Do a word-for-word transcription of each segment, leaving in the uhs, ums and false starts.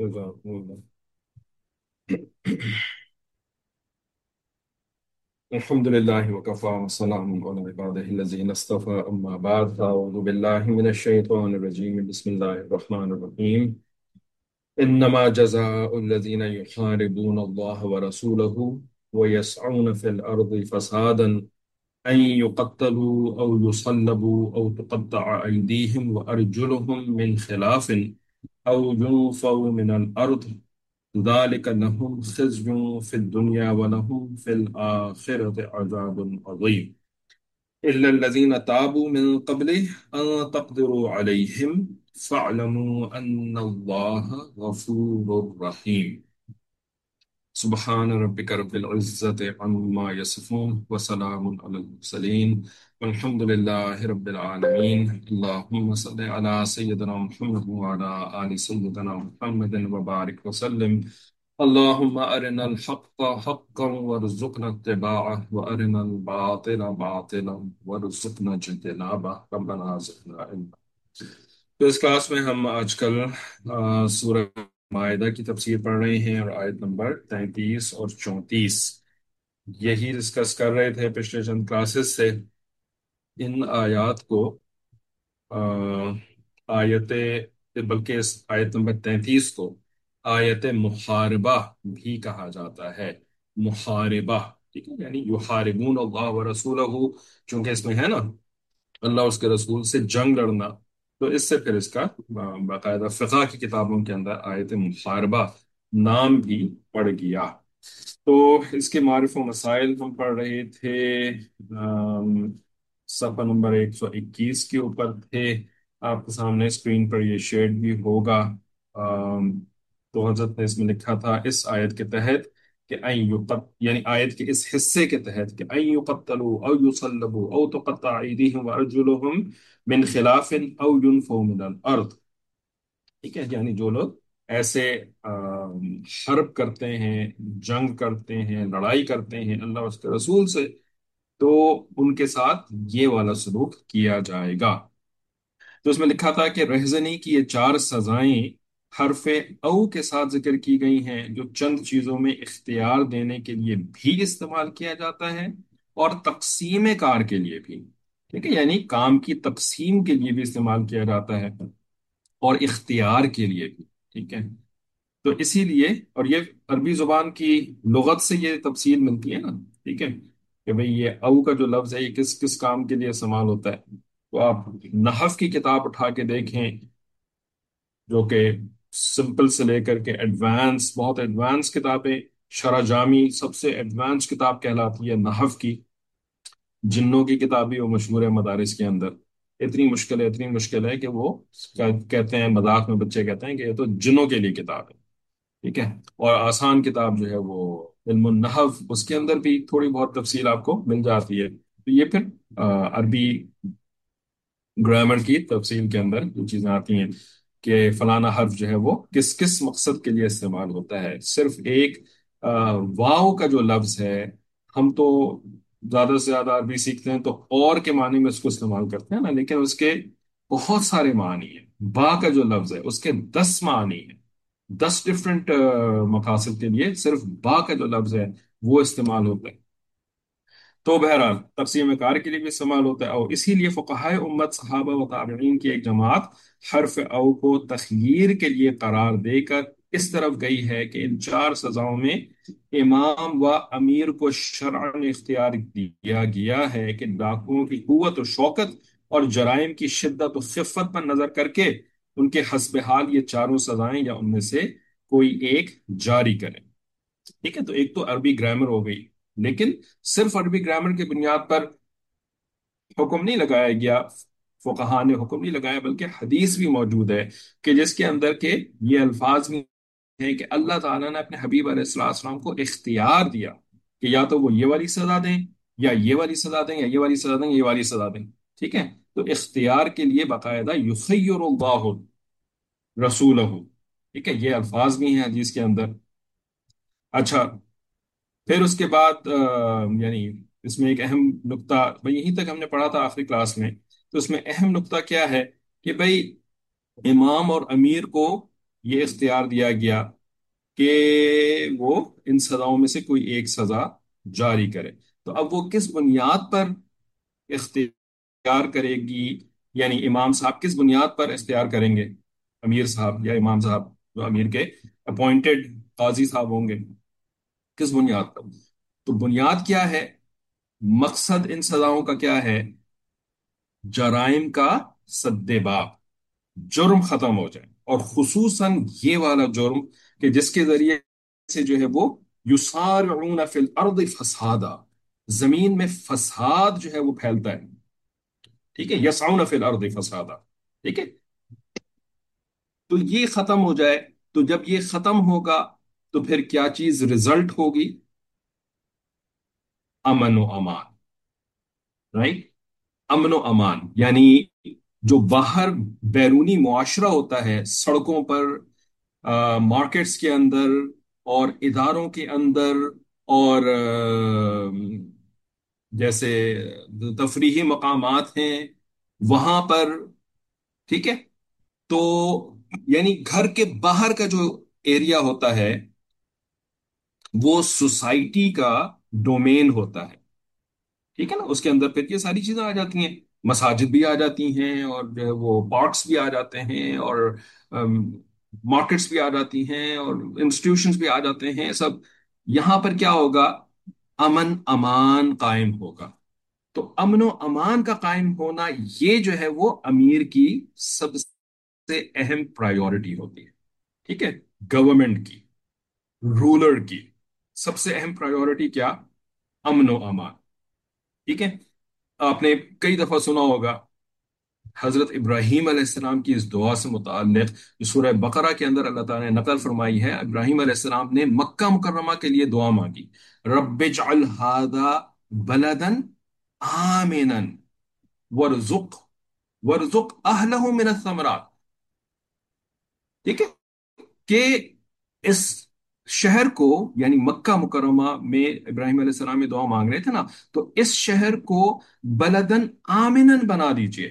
جزاکم اللہ۔ الحمد لله وكفى وسلام على عباده الذين اصطفى أما بعد فأعوذ بالله من الشيطان الرجيم بسم الله الرحمن الرحيم إنما جزاء الذين يحاربون الله ورسوله ويسعون في الأرض فسادا أن يقتلوا أو يصلبوا أو تقطع أيديهم وأرجلهم من خلاف أو ينفوا من الأرض ذلك لهم خزي في الدنيا ولهم في الآخرة عذاب عظيم إلا الذين تابوا من قبل أن تقدروا عليهم فاعلموا أن الله غفور رحيم سبحان ربك رب العزة عما يصفون وسلام على المرسلين والحمد لله رب العالمين اللهم صل على سيدنا محمد وعلى آل سيدنا محمد وبارك وسلم اللهم أرنا الحق حقا وارزقنا اتباعه وأرنا الباطل باطلا وارزقنا اجتنابه ربنا زدنا علما۔ تو اس کلاس میں ہم آج کل آ، سورہ معاہدہ کی تفسیر پڑھ رہے ہیں اور آیت نمبر تینتیس اور چونتیس یہی ڈسکس کر رہے تھے پچھلے چند کلاسز سے۔ ان آیات کو آ، آیت بلکہ اس آیت نمبر تینتیس کو آیت محاربہ بھی کہا جاتا ہے۔ محاربہ، ٹھیک ہے، یعنی یحاربون اللہ ورسولہ، چونکہ اس میں ہے نا اللہ اس کے رسول سے جنگ لڑنا، تو اس سے پھر اس کا آ، باقاعدہ فقہ کی کتابوں کے اندر آیت محاربہ نام بھی پڑ گیا۔ تو اس کے معارف و مسائل ہم پڑھ رہے تھے، آم، صفحہ نمبر ایک سو اکیس کے اوپر تھے۔ آپ کے سامنے اسکرین پر یہ شیئر بھی ہوگا۔ آم، تو حضرت نے اس میں لکھا تھا اس آیت کے تحت کہ این یقت یعنی آیت کے اس حصے کے تحت کہ این یقتلوا او یصلبوا او تقطع ایدیہم وارجلہم من خلاف او ینفوا من الارض، ٹھیک ہے، یعنی جو لوگ ایسے آم، حرب کرتے ہیں، جنگ کرتے ہیں، لڑائی کرتے ہیں اللہ اور اس کے رسول سے، تو ان کے ساتھ یہ والا سلوک کیا جائے گا۔ تو اس میں لکھا تھا کہ رہزنی کی یہ چار سزائیں حرف او کے ساتھ ذکر کی گئی ہیں، جو چند چیزوں میں اختیار دینے کے لیے بھی استعمال کیا جاتا ہے اور تقسیم کار کے لیے بھی، ٹھیک ہے، یعنی کام کی تقسیم کے لیے بھی استعمال کیا جاتا ہے اور اختیار کے لیے بھی، ٹھیک ہے۔ تو اسی لیے، اور یہ عربی زبان کی لغت سے یہ تفصیل ملتی ہے نا، ٹھیک ہے، کہ بھئی یہ او کا جو لفظ ہے یہ کس کس کام کے لیے استعمال ہوتا ہے۔ تو آپ نحو کی کتاب اٹھا کے دیکھیں، جو کہ سمپل سے لے کر کے ایڈوانس، بہت ایڈوانس کتابیں، شرح جامی سب سے ایڈوانس کتاب کہلاتی ہے نحو کی، جنوں کی کتاب بھی وہ مشہور ہے مدارس کے اندر۔ اتنی مشکل ہے، اتنی مشکل ہے کہ وہ کہتے ہیں، مذاق میں بچے کہتے ہیں کہ یہ تو جنوں کے لیے کتاب ہے، ٹھیک ہے۔ اور آسان کتاب جو ہے وہ علم النحو، اس کے اندر بھی تھوڑی بہت تفصیل آپ کو مل جاتی ہے۔ تو یہ پھر آ، عربی گرامر کی تفصیل کے اندر جو چیزیں آتی ہیں کہ فلانا حرف جو ہے وہ کس کس مقصد کے لیے استعمال ہوتا ہے۔ صرف ایک آ، واو کا جو لفظ ہے، ہم تو زیادہ سے زیادہ عربی سیکھتے ہیں تو اور کے معنی میں اس کو استعمال کرتے ہیں نا، لیکن اس کے بہت سارے معنی ہیں۔ با کا جو لفظ ہے اس کے دس معنی ہیں، دس ڈفرینٹ مقاصد کے لیے صرف با کا جو لفظ ہے وہ استعمال ہوتا ہے۔ تو بہرحال تقسیم کار کے لیے بھی استعمال ہوتا ہے، اور اسی لیے فقہائے امت، صحابہ و تابعین کی ایک جماعت حرف او کو تخییر کے لیے قرار دے کر اس طرف گئی ہے کہ ان چار سزاؤں میں امام و امیر کو شرعاً اختیار دیا گیا ہے کہ ڈاکوؤں کی قوت و شوکت اور جرائم کی شدت و خفت پر نظر کر کے ان کے حسب حال یہ چاروں سزائیں یا ان میں سے کوئی ایک جاری کریں، ٹھیک ہے۔ تو ایک تو عربی گرامر ہو گئی، لیکن صرف عربی گرامر کی بنیاد پر حکم نہیں لگایا گیا، فقہا نے حکم نہیں لگایا، بلکہ حدیث بھی موجود ہے کہ جس کے اندر کے یہ الفاظ بھی ہیں کہ اللہ تعالیٰ نے اپنے حبیب علیہ الصلوۃ والسلام کو اختیار دیا کہ یا تو وہ یہ والی سزا دیں، یا یہ والی سزا دیں، یا یہ والی سزا دیں، یا یہ والی سزا دیں، ٹھیک ہے۔ تو اختیار کے لیے باقاعدہ یخیر اللہ رسولہ، ٹھیک ہے، یہ الفاظ بھی ہیں حدیث کے اندر۔ اچھا، پھر اس کے بعد آ، یعنی اس میں ایک اہم نقطہ، بھئی یہیں تک ہم نے پڑھا تھا آخری کلاس میں، تو اس میں اہم نقطہ کیا ہے کہ بھئی امام اور امیر کو یہ اختیار دیا گیا کہ وہ ان سزاؤں میں سے کوئی ایک سزا جاری کرے۔ تو اب وہ کس بنیاد پر اختیار کرے گی، یعنی امام صاحب کس بنیاد پر اختیار کریں گے، امیر صاحب یا امام صاحب جو امیر کے اپوائنٹڈ قاضی صاحب ہوں گے، کس بنیاد پر؟ تو بنیاد کیا ہے، مقصد ان سزاؤں کا کیا ہے؟ جرائم کا سد باب، جرم ختم ہو جائے، اور خصوصاً یہ والا جرم کہ جس کے ذریعے سے جو ہے وہ یسارعون فی الارض فسادا، زمین میں فساد جو ہے وہ پھیلتا ہے، ٹھیک ہے، یسعون فی الارض فسادا، ٹھیک ہے، تو یہ ختم ہو جائے۔ تو جب یہ ختم ہوگا تو پھر کیا چیز رزلٹ ہوگی؟ امن و امان، رائٹ؟ امن و امان یعنی جو باہر بیرونی معاشرہ ہوتا ہے، سڑکوں پر، مارکیٹس کے اندر، اور اداروں کے اندر، اور آ، جیسے تفریحی مقامات ہیں وہاں پر، ٹھیک ہے، تو یعنی گھر کے باہر کا جو ایریا ہوتا ہے وہ سوسائٹی کا ڈومین ہوتا ہے، ٹھیک ہے نا، اس کے اندر پھر یہ ساری چیزیں آ جاتی ہیں، مساجد بھی آ جاتی ہیں، اور جو ہے وہ پارکس بھی آ جاتے ہیں، اور مارکیٹس بھی آ جاتی ہیں، اور انسٹیٹیوشنز بھی آ جاتے ہیں سب۔ یہاں پر کیا ہوگا؟ امن امان قائم ہوگا۔ تو امن و امان کا قائم ہونا یہ جو ہے وہ امیر کی سب سے اہم پرائیورٹی ہوتی ہے، ٹھیک ہے، گورنمنٹ کی، رولر کی سب سے اہم پرائیورٹی کیا؟ امن و امان، ٹھیک ہے۔ آپ نے کئی دفعہ سنا ہوگا حضرت ابراہیم علیہ السلام کی اس دعا سے متعلق، جو سورہ بقرہ کے اندر اللہ تعالیٰ نے نقل فرمائی ہے، ابراہیم علیہ السلام نے مکہ مکرمہ کے لیے دعا مانگی، رب اجعل ھذا بلدا آمنا ورزق ورزق اہلہ من الثمرات، ٹھیک ہے، کہ اس شہر کو، یعنی مکہ مکرمہ میں ابراہیم علیہ السلام میں دعا مانگ رہے تھے نا، تو اس شہر کو بلدن آمنن بنا دیجئے،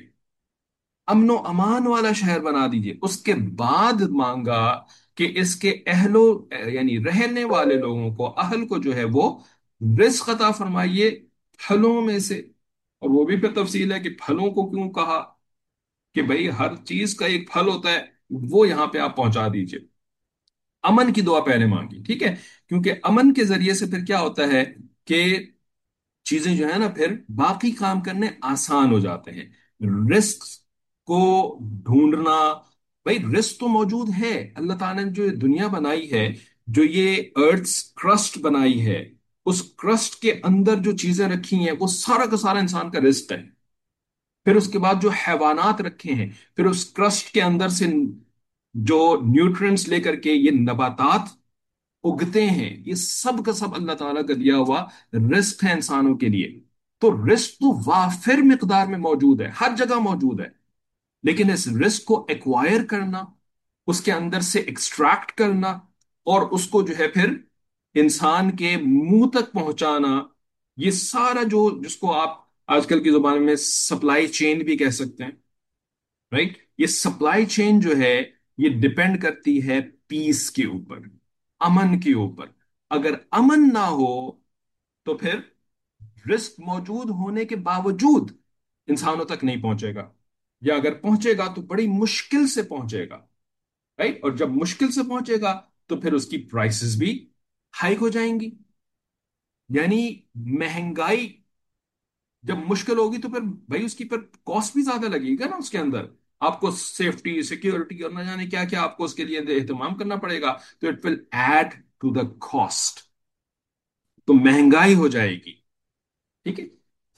امن و امان والا شہر بنا دیجئے۔ اس کے بعد مانگا کہ اس کے اہلو، یعنی رہنے والے لوگوں کو، اہل کو جو ہے وہ رزق عطا فرمائیے پھلوں میں سے۔ اور وہ بھی پھر تفصیل ہے کہ پھلوں کو کیوں کہا، کہ بھئی ہر چیز کا ایک پھل ہوتا ہے، وہ یہاں پہ آپ پہنچا دیجئے۔ امن کی دعا پہلے مانگی، ٹھیک ہے، کیونکہ امن کے ذریعے سے پھر کیا ہوتا ہے کہ چیزیں جو ہے نا پھر باقی کام کرنے آسان ہو جاتے ہیں، رسک کو ڈھونڈنا، بھائی رسک تو موجود ہے، اللہ تعالیٰ نے جو یہ دنیا بنائی ہے، جو یہ ارتھس کرسٹ بنائی ہے، اس کرسٹ کے اندر جو چیزیں رکھی ہیں وہ سارا کا سارا انسان کا رزق ہے۔ پھر اس کے بعد جو حیوانات رکھے ہیں، پھر اس کرسٹ کے اندر سے جو نیوٹرینٹس لے کر کے یہ نباتات اگتے ہیں، یہ سب کا سب اللہ تعالیٰ کا دیا ہوا رزق ہے انسانوں کے لیے۔ تو رزق تو وافر مقدار میں موجود ہے، ہر جگہ موجود ہے، لیکن اس رزق کو ایکوائر کرنا، اس کے اندر سے ایکسٹریکٹ کرنا، اور اس کو جو ہے پھر انسان کے منہ تک پہنچانا، یہ سارا جو جس کو آپ آج کل کی زبان میں سپلائی چین بھی کہہ سکتے ہیں، رائٹ؟ یہ سپلائی چین جو ہے یہ ڈپینڈ کرتی ہے پیس کے اوپر، امن کے اوپر۔ اگر امن نہ ہو تو پھر رسک موجود ہونے کے باوجود انسانوں تک نہیں پہنچے گا، یا اگر پہنچے گا تو بڑی مشکل سے پہنچے گا، رائٹ؟ اور جب مشکل سے پہنچے گا تو پھر اس کی پرائسز بھی ہائی ہو جائیں گی، یعنی مہنگائی جب مشکل ہوگی تو پھر بھائی اس کی پھر کاسٹ بھی زیادہ لگے گا نا، اس کے اندر آپ کو سیفٹی، سیکیورٹی اور نہ جانے کیا کیا آپ کو اس کے لیے اہتمام کرنا پڑے گا، تو it will add to the cost, تو مہنگائی ہو جائے گی، ٹھیک ہے۔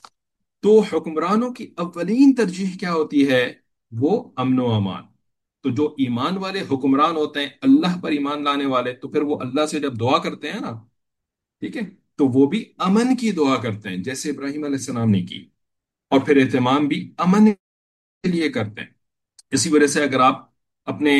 تو حکمرانوں کی اولین ترجیح کیا ہوتی ہے؟ وہ امن و امان۔ تو جو ایمان والے حکمران ہوتے ہیں، اللہ پر ایمان لانے والے، تو پھر وہ اللہ سے جب دعا کرتے ہیں نا، ٹھیک ہے، تو وہ بھی امن کی دعا کرتے ہیں جیسے ابراہیم علیہ السلام نے کی، اور پھر اہتمام بھی امن کے لیے کرتے ہیں۔ اسی وجہ سے اگر آپ اپنے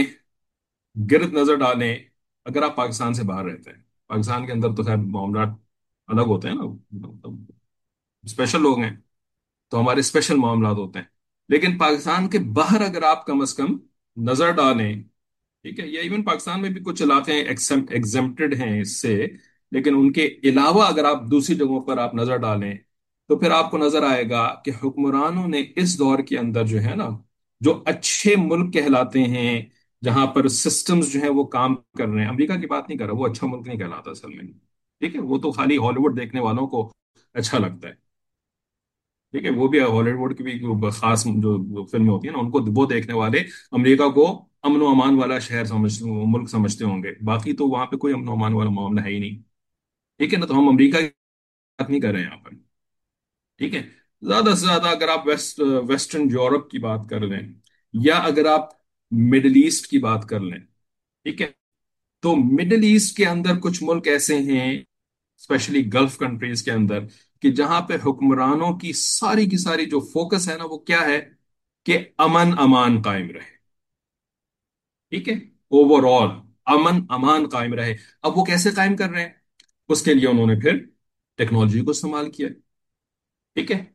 گرد نظر ڈالیں، اگر آپ پاکستان سے باہر رہتے ہیں، پاکستان کے اندر تو خیر معاملات الگ ہوتے ہیں نا، اسپیشل لوگ ہیں تو ہمارے اسپیشل معاملات ہوتے ہیں، لیکن پاکستان کے باہر اگر آپ کم از کم نظر ڈالیں، ٹھیک ہے، یا ایون پاکستان میں بھی کچھ علاقے ایگزمپٹڈ ہیں اس سے، لیکن ان کے علاوہ اگر آپ دوسری جگہوں پر آپ نظر ڈالیں تو پھر آپ کو نظر آئے گا کہ حکمرانوں نے اس دور کے اندر جو ہے نا، جو اچھے ملک کہلاتے ہیں، جہاں پر سسٹمز جو ہیں وہ کام کر رہے ہیں، امریکہ کی بات نہیں کر رہا، وہ اچھا ملک نہیں کہلاتا اصل میں، ٹھیک ہے، وہ تو خالی ہالی ووڈ دیکھنے والوں کو اچھا لگتا ہے، ٹھیک ہے، وہ بھی ہالی ووڈ کی بھی جو خاص جو فلمیں ہوتی ہیں نا، ان کو وہ دیکھنے والے امریکہ کو امن و امان والا شہر سمجھ ملک سمجھتے ہوں گے، باقی تو وہاں پہ کوئی امن و امان والا معاملہ ہے ہی نہیں، ٹھیک ہے نا، تو ہم امریکہ کی بات نہیں کر رہے ہیں یہاں پر، ٹھیک ہے، زیادہ سے زیادہ اگر آپ ویسٹ ویسٹرن یورپ کی بات کر لیں، یا اگر آپ مڈل ایسٹ کی بات کر لیں، ٹھیک ہے، تو مڈل ایسٹ کے اندر کچھ ملک ایسے ہیں، اسپیشلی گلف کنٹریز کے اندر، کہ جہاں پہ حکمرانوں کی ساری کی ساری جو فوکس ہے نا، وہ کیا ہے کہ امن امان قائم رہے، ٹھیک ہے، اوور آل امن امان قائم رہے۔ اب وہ کیسے قائم کر رہے ہیں؟ اس کے لیے انہوں نے پھر ٹیکنالوجی کو استعمال کیا، ٹھیک ہے،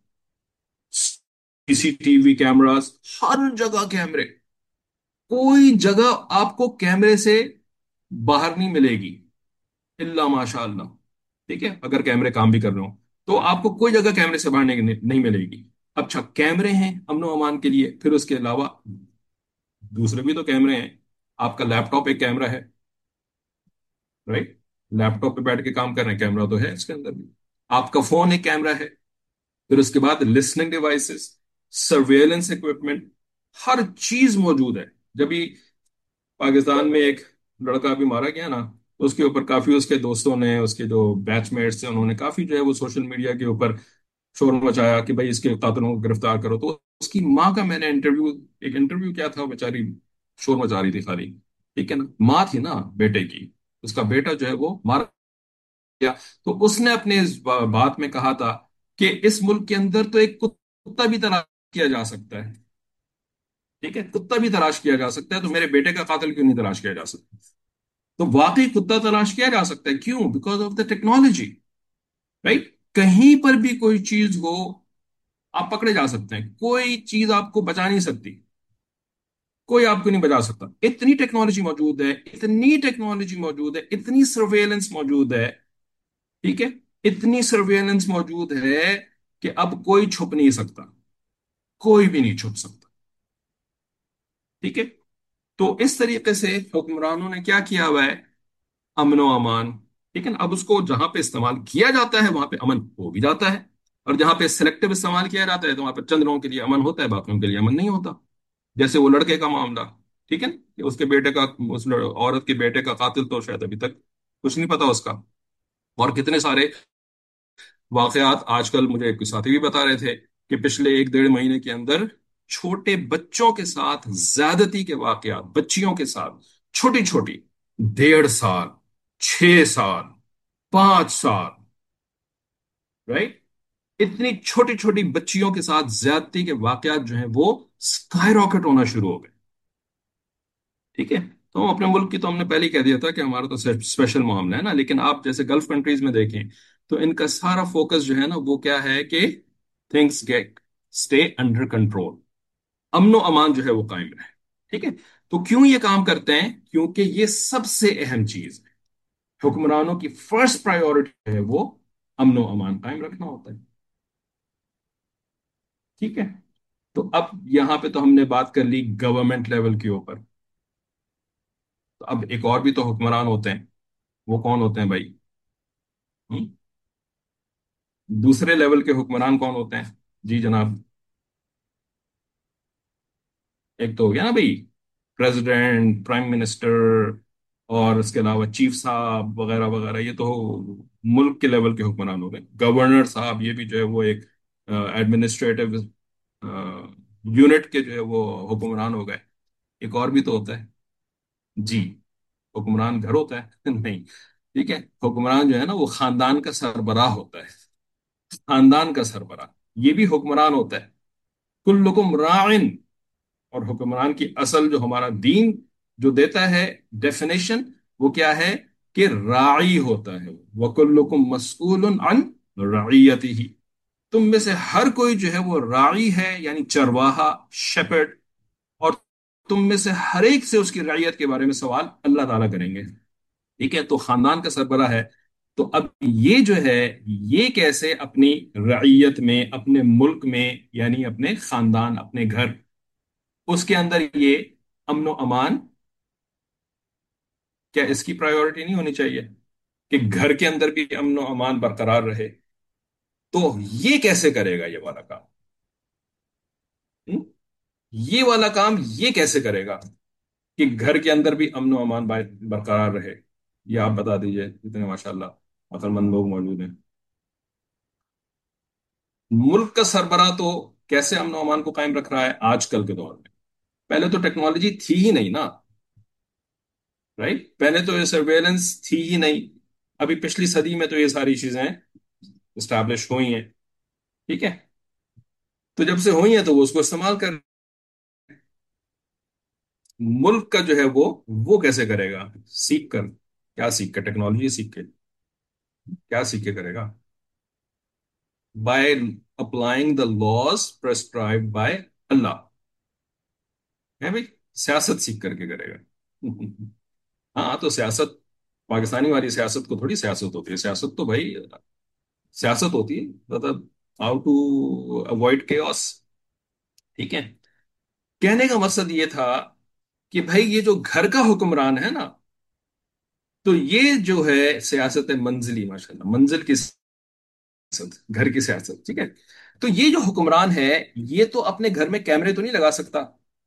سی سی ٹی وی کیمراز، ہر جگہ کیمرے، کوئی جگہ آپ کو کیمرے سے باہر نہیں ملے گی الا ماشاء اللہ، ٹھیک ہے، اگر کیمرے کام بھی کر رہے ہوں تو آپ کو کوئی جگہ کیمرے سے باہر نہیں نہیں ملے گی۔ اچھا، کیمرے ہیں امن و امان کے لیے، پھر اس کے علاوہ دوسرے بھی تو کیمرے ہیں، آپ کا لیپ ٹاپ ایک کیمرہ ہے، رائٹ، لیپ ٹاپ پہ بیٹھ کے کام کر رہے ہیں، کیمرہ تو ہے اس کے اندر بھی، آپ کا فون ایک کیمرہ ہے، پھر اس کے بعد لسننگ ڈیوائسز، سرویلنس اکوپمنٹ، ہر چیز موجود ہے۔ جبھی پاکستان میں ایک لڑکا بھی مارا گیا نا، اس کے اوپر کافی اس کے دوستوں نے، اس کے جو بیچ میٹس ہیں، انہوں نے کافی جو ہے وہ سوشل میڈیا کے اوپر شور مچایا کہ بھائی اس کے قاتلوں کو گرفتار کرو، تو اس کی ماں کا میں نے انٹرویو، ایک انٹرویو کیا تھا، وہ بیچاری شور مچا رہی تھی خالی، ٹھیک ہے نا، ماں تھی نا بیٹے کی، اس کا بیٹا جو ہے وہ مارا گیا، تو اس نے اپنے اس با- بات میں کہا تھا کہ اس ملک کے اندر تو ایک کتا بھی تلاش کیا جا سکتا ہے، ٹھیک ہے، کتا بھی تلاش کیا جا سکتا ہے، تو میرے بیٹے کا قاتل کیوں نہیں تلاش کیا جا سکتا؟ تو واقعی کتا تلاش کیا جا سکتا ہے، کیوں؟ Because of the technology, right, کہیں پر بھی کوئی چیز ہو آپ پکڑے جا سکتے ہیں، کوئی چیز آپ کو بچا نہیں سکتی، کوئی آپ کو نہیں بچا سکتا، اتنی ٹیکنالوجی موجود ہے، اتنی ٹیکنالوجی موجود ہے، اتنی سرویلنس موجود ہے، ٹھیک ہے، اتنی سرویلنس موجود ہے کہ اب کوئی چھپ نہیں سکتا، کوئی بھی نہیں چھپ سکتا، ٹھیک ہے، تو اس طریقے سے حکمرانوں نے کیا کیا ہوا ہے؟ امن و امان، لیکن اب اس کو جہاں پہ استعمال کیا جاتا ہے وہاں پہ امن ہو بھی جاتا ہے، اور جہاں پہ سلیکٹو استعمال کیا جاتا ہے تو وہاں پہ چند لوگوں کے لیے امن ہوتا ہے، باقیوں کے لیے امن نہیں ہوتا، جیسے وہ لڑکے کا معاملہ، ٹھیک ہے نا، کہ اس کے بیٹے کا، اس لڑ- عورت کے بیٹے کا قاتل تو شاید ابھی تک کچھ نہیں پتا اس کا، اور کتنے سارے واقعات آج کل مجھے ایک ساتھی بھی بتا رہے تھے کہ پچھلے ایک ڈیڑھ مہینے کے اندر چھوٹے بچوں کے ساتھ زیادتی کے واقعات، بچیوں کے ساتھ، چھوٹی چھوٹی، ڈیڑھ سال، چھ سال، پانچ سال، رائٹ، اتنی چھوٹی چھوٹی بچیوں کے ساتھ زیادتی کے واقعات جو ہیں وہ سکائی راکٹ ہونا شروع ہو گئے، ٹھیک ہے، تو ہم اپنے ملک کی تو ہم نے پہلے ہی کہہ دیا تھا کہ ہمارا تو اسپیشل معاملہ ہے نا، لیکن آپ جیسے گلف کنٹریز میں دیکھیں تو ان کا سارا فوکس جو ہے نا وہ کیا ہے کہ things get stay under control, امن و امان جو ہے وہ قائم رہے، ٹھیک ہے، تو کیوں یہ کام کرتے ہیں؟ کیونکہ یہ سب سے اہم چیز ہے، حکمرانوں کی فرسٹ پرائیورٹی ہے وہ امن و امان قائم رکھنا ہوتا ہے، ٹھیک ہے، تو اب یہاں پہ تو ہم نے بات کر لی گورنمنٹ لیول کے اوپر، تو اب ایک اور بھی تو حکمران ہوتے ہیں، وہ کون ہوتے ہیں بھائی؟ ہم؟ دوسرے لیول کے حکمران کون ہوتے ہیں؟ جی جناب، ایک تو ہو گیا نا بھائی پریزیڈنٹ، پرائم منسٹر، اور اس کے علاوہ چیف صاحب وغیرہ وغیرہ، یہ تو ملک کے لیول کے حکمران ہو گئے، گورنر صاحب یہ بھی جو ہے وہ ایک ایڈمنسٹریٹو یونٹ کے جو ہے وہ حکمران ہو گئے۔ ایک اور بھی تو ہوتا ہے، جی، حکمران گھر ہوتا ہے نہیں، ٹھیک ہے، حکمران جو ہے نا وہ خاندان کا سربراہ ہوتا ہے، خاندان کا سربراہ، یہ بھی حکمران ہوتا ہے، کلکم راعن، اور حکمران کی اصل جو ہمارا دین جو دیتا ہے ڈیفینیشن، وہ کیا ہے کہ راعی ہوتا ہے، وَكُلُّكُمْ مَسْئُولٌ عَنْ رَعِيَّتِهِ، تم میں سے ہر کوئی جو ہے وہ راعی ہے، یعنی چرواہا، شیپرڈ، اور تم میں سے ہر ایک سے اس کی رعیت کے بارے میں سوال اللہ تعالیٰ کریں گے. ٹھیک ہے، تو خاندان کا سربراہ ہے. تو اب یہ جو ہے، یہ کیسے اپنی رعیت میں، اپنے ملک میں، یعنی اپنے خاندان، اپنے گھر، اس کے اندر یہ امن و امان، کیا اس کی پرائیورٹی نہیں ہونی چاہیے کہ گھر کے اندر بھی امن و امان برقرار رہے؟ تو یہ کیسے کرے گا یہ والا کام؟ ہم؟ یہ والا کام یہ کیسے کرے گا کہ گھر کے اندر بھی امن و امان برقرار رہے؟ یہ آپ بتا دیجئے، اتنے ماشاء اللہ عقل مند لوگ موجود ہیں. ملک کا سربراہ تو کیسے امن و امان کو قائم رکھ رہا ہے آج کل کے دور میں؟ پہلے تو ٹیکنالوجی تھی ہی نہیں نا. رائٹ، پہلے تو یہ سرویلنس تھی ہی نہیں. ابھی پچھلی صدی میں تو یہ ساری چیزیں اسٹیبلش ہوئی ہیں. ٹھیک ہے، تو جب سے ہوئی ہیں تو وہ اس کو استعمال کر. ملک کا جو ہے وہ وہ کیسے کرے گا؟ سیکھ کر. کیا سیکھ کر؟ ٹیکنالوجی سیکھ کے. کیا سیکھ کے کرے گا؟ By applying the laws prescribed by اللہ. ہے بھائی، سیاست سیکھ کر کے کرے گا. ہاں تو سیاست، پاکستانی والی سیاست کو تھوڑی سیاست ہوتی ہے. سیاست تو بھائی سیاست ہوتی ہے، مطلب ہاؤ ٹو اوائڈ chaos. ٹھیک ہے، کہنے کا مقصد یہ تھا کہ بھائی یہ جو گھر کا حکمران ہے نا، تو یہ جو ہے سیاست منزلی، ماشاء اللہ، منزل کی سیاست، گھر کی سیاست. ٹھیک ہے، تو یہ جو حکمران ہے، یہ تو اپنے گھر میں کیمرے تو نہیں لگا سکتا.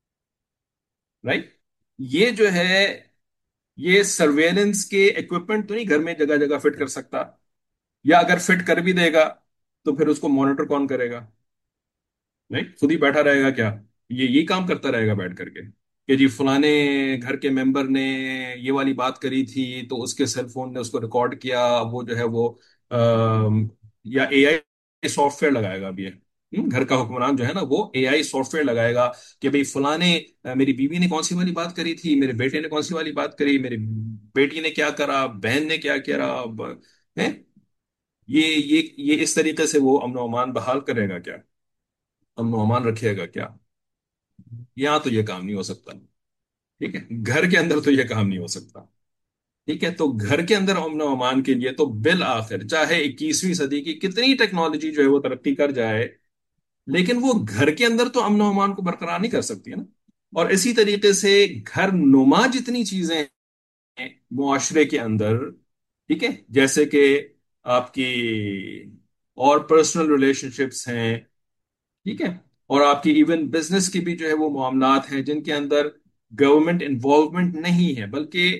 رائٹ، یہ جو ہے، یہ سرویلنس کے اکوپمنٹ تو نہیں گھر میں جگہ جگہ فٹ کر سکتا. یا اگر فٹ کر بھی دے گا تو پھر اس کو مانیٹر کون کرے گا؟ نہیں، خود ہی بیٹھا رہے گا کیا؟ یہ یہی کام کرتا رہے گا بیٹھ کر کے کہ جی فلانے گھر کے ممبر نے یہ والی بات کری تھی تو اس کے سیل فون نے اس کو ریکارڈ کیا. وہ جو ہے وہ آم، یا اے آئی سافٹ ویئر لگائے گا ابھی یہ. ہم، گھر کا حکمران جو ہے نا وہ اے آئی سافٹ ویئر لگائے گا کہ بھئی فلانے، آ، میری بیوی نے کون سی والی بات کری تھی، میرے بیٹے نے کون سی والی بات کری، میری بیٹی نے کیا کرا، بہن نے کیا کرا. اب ہیں، یہ یہ یہ اس طریقے سے وہ امن و امان بحال کرے گا کیا؟ امن و امان رکھے گا کیا؟ یہاں تو یہ کام نہیں ہو سکتا. ٹھیک ہے، گھر کے اندر تو یہ کام نہیں ہو سکتا. ٹھیک ہے، تو گھر کے اندر امن و امان کے لیے تو بالآخر چاہے اکیسویں صدی کی کتنی ٹیکنالوجی جو ہے وہ ترقی کر جائے، لیکن وہ گھر کے اندر تو امن و امان کو برقرار نہیں کر سکتی ہے نا. اور اسی طریقے سے گھر نما جتنی چیزیں ہیں معاشرے کے اندر، ٹھیک ہے، جیسے کہ آپ کی اور پرسنل ریلیشن شپس ہیں. ٹھیک ہے، اور آپ کی ایون بزنس کی بھی جو ہے وہ معاملات ہیں جن کے اندر گورنمنٹ انوالومنٹ نہیں ہے بلکہ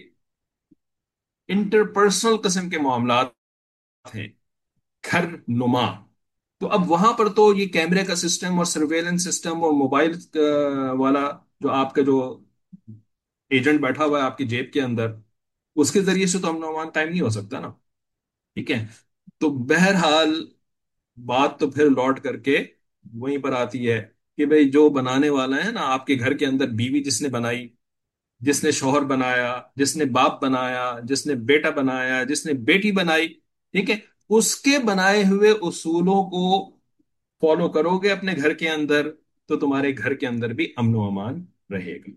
انٹرپرسنل قسم کے معاملات ہیں، گھر نما. تو اب وہاں پر تو یہ کیمرے کا سسٹم اور سرویلنس سسٹم اور موبائل والا جو آپ کا جو ایجنٹ بیٹھا ہوا ہے آپ کی جیب کے اندر، اس کے ذریعے سے تو امن و امان قائم نہیں ہو سکتا نا. ٹھیک ہے، تو بہرحال بات تو پھر لوٹ کر کے وہیں پر آتی ہے کہ بھئی جو بنانے والا ہے نا آپ کے گھر کے اندر، بیوی جس نے بنائی، جس نے شوہر بنایا، جس نے باپ بنایا، جس نے بیٹا بنایا، جس نے بیٹی بنائی، ٹھیک ہے، اس کے بنائے ہوئے اصولوں کو فالو کرو گے اپنے گھر کے اندر تو تمہارے گھر کے اندر بھی امن و امان رہے گا.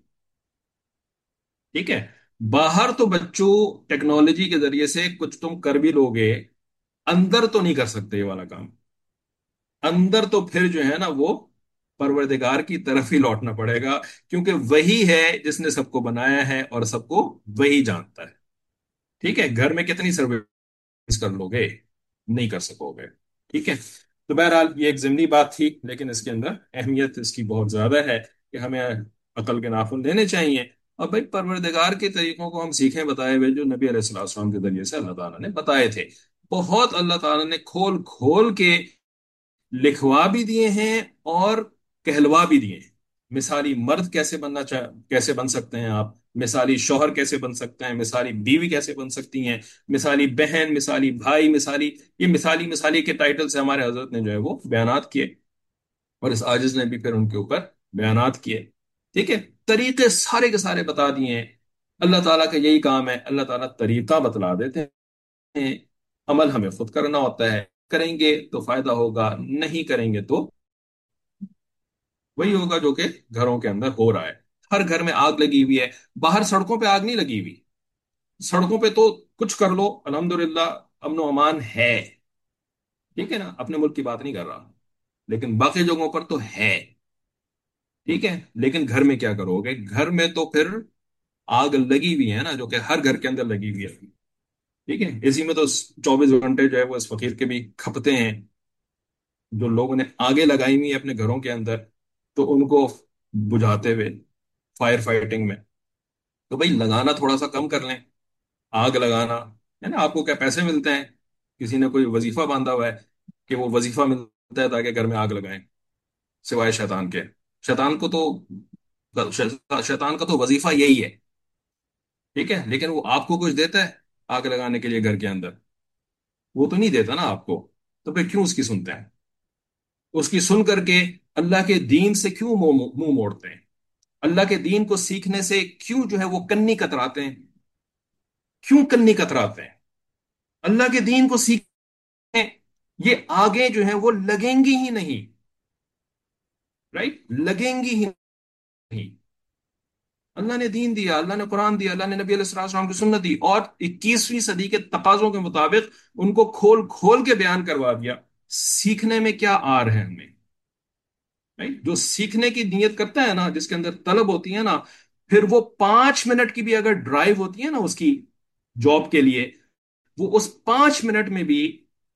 ٹھیک ہے، باہر تو بچوں ٹیکنالوجی کے ذریعے سے کچھ تم کر بھی لوگے، اندر تو نہیں کر سکتے یہ والا کام. اندر تو پھر جو ہے نا وہ پروردگار کی طرف ہی لوٹنا پڑے گا، کیونکہ وہی ہے جس نے سب کو بنایا ہے اور سب کو وہی جانتا ہے. ٹھیک ہے، گھر میں کتنی سروس کر لو گے؟ نہیں کر سکو گے. ٹھیک ہے، تو بہرحال یہ ایک ضمنی بات تھی، لیکن اس کے اندر اہمیت اس کی بہت زیادہ ہے کہ ہمیں عقل کے ناخن لینے چاہیے. اور بھائی پروردگار کے طریقوں کو ہم سیکھیں بتائے ہوئے جو نبی علیہ الصلوۃ والسلام کے ذریعے سے اللہ تعالیٰ نے بتائے تھے. بہت اللہ تعالیٰ نے کھول کھول کے لکھوا بھی دیے ہیں اور کہلوا بھی دیے ہیں. مثالی مرد کیسے بننا چاہ کیسے بن سکتے ہیں آپ، مثالی شوہر کیسے بن سکتے ہیں، مثالی بیوی کیسے بن سکتی ہیں، مثالی بہن، مثالی بھائی، مثالی، یہ مثالی مثالی کے ٹائٹل سے ہمارے حضرت نے جو ہے وہ بیانات کیے، اور اس عاجز نے بھی پھر ان کے اوپر بیانات کیے. ٹھیک ہے، طریقے سارے کے سارے بتا دیے ہیں. اللہ تعالیٰ کا یہی کام ہے، اللہ تعالیٰ طریقہ بتلا دیتے ہیں، عمل ہمیں خود کرنا ہوتا ہے. کریں گے تو فائدہ ہوگا، نہیں کریں گے تو وہی ہوگا جو کہ گھروں کے اندر ہو رہا ہے. ہر گھر میں آگ لگی ہوئی ہے، باہر سڑکوں پہ آگ نہیں لگی ہوئی، سڑکوں پہ تو کچھ کر لو الحمدللہ امن و امان ہے، ٹھیک ہے نا، اپنے ملک کی بات نہیں کر رہا، لیکن باقی جگہوں پر تو ہے، ٹھیک ہے، لیکن گھر میں کیا کرو گے؟ گھر میں تو پھر آگ لگی ہوئی ہے نا، جو کہ ہر گھر کے اندر لگی ہوئی ہے، ٹھیک ہے، اسی میں تو چوبیس گھنٹے جو ہے وہ اس فقیر کے بھی کھپتے ہیں، جو لوگوں نے آگے لگائی ہوئی ہیں اپنے گھروں کے اندر، تو ان کو بجھاتے ہوئے فائر فائٹنگ میں، تو بھائی لگانا تھوڑا سا کم کر لیں، آگ لگانا ہے نا، آپ کو کیا پیسے ملتے ہیں؟ کسی نے کوئی وظیفہ باندھا ہوا ہے کہ وہ وظیفہ ملتا ہے تاکہ گھر میں آگ لگائیں؟ سوائے شیطان کے، شیطان کو تو شیطان کا تو وظیفہ یہی ہے، ٹھیک ہے، لیکن وہ آپ کو کچھ دیتا ہے آگ لگانے کے لیے گھر کے اندر؟ وہ تو نہیں دیتا نا آپ کو، تو پھر کیوں اس کی سنتے ہیں؟ اس کی سن کر کے اللہ کے دین سے کیوں منہ منہ موڑتے ہیں؟ اللہ کے دین کو سیکھنے سے کیوں جو ہے وہ کنی کتراتے ہیں؟ کیوں کنی کتراتے ہیں؟ اللہ کے دین کو سیکھیں، یہ آگے جو ہیں وہ لگیں گی ہی نہیں، رائٹ، لگیں گی ہی نہیں۔ اللہ نے دین دیا، اللہ نے قرآن دیا، اللہ نے نبی علیہ الصلوۃ والسلام کی سنت دی، اور اکیسویں صدی کے تقاضوں کے مطابق ان کو کھول کھول کے بیان کروا دیا۔ سیکھنے میں کیا آر ہے ہمیں؟ right؟ جو سیکھنے کی نیت کرتا ہے نا، جس کے اندر طلب ہوتی ہے نا، پھر وہ پانچ منٹ کی بھی اگر ڈرائیو ہوتی ہے نا اس کی جاب کے لیے، وہ اس پانچ منٹ میں بھی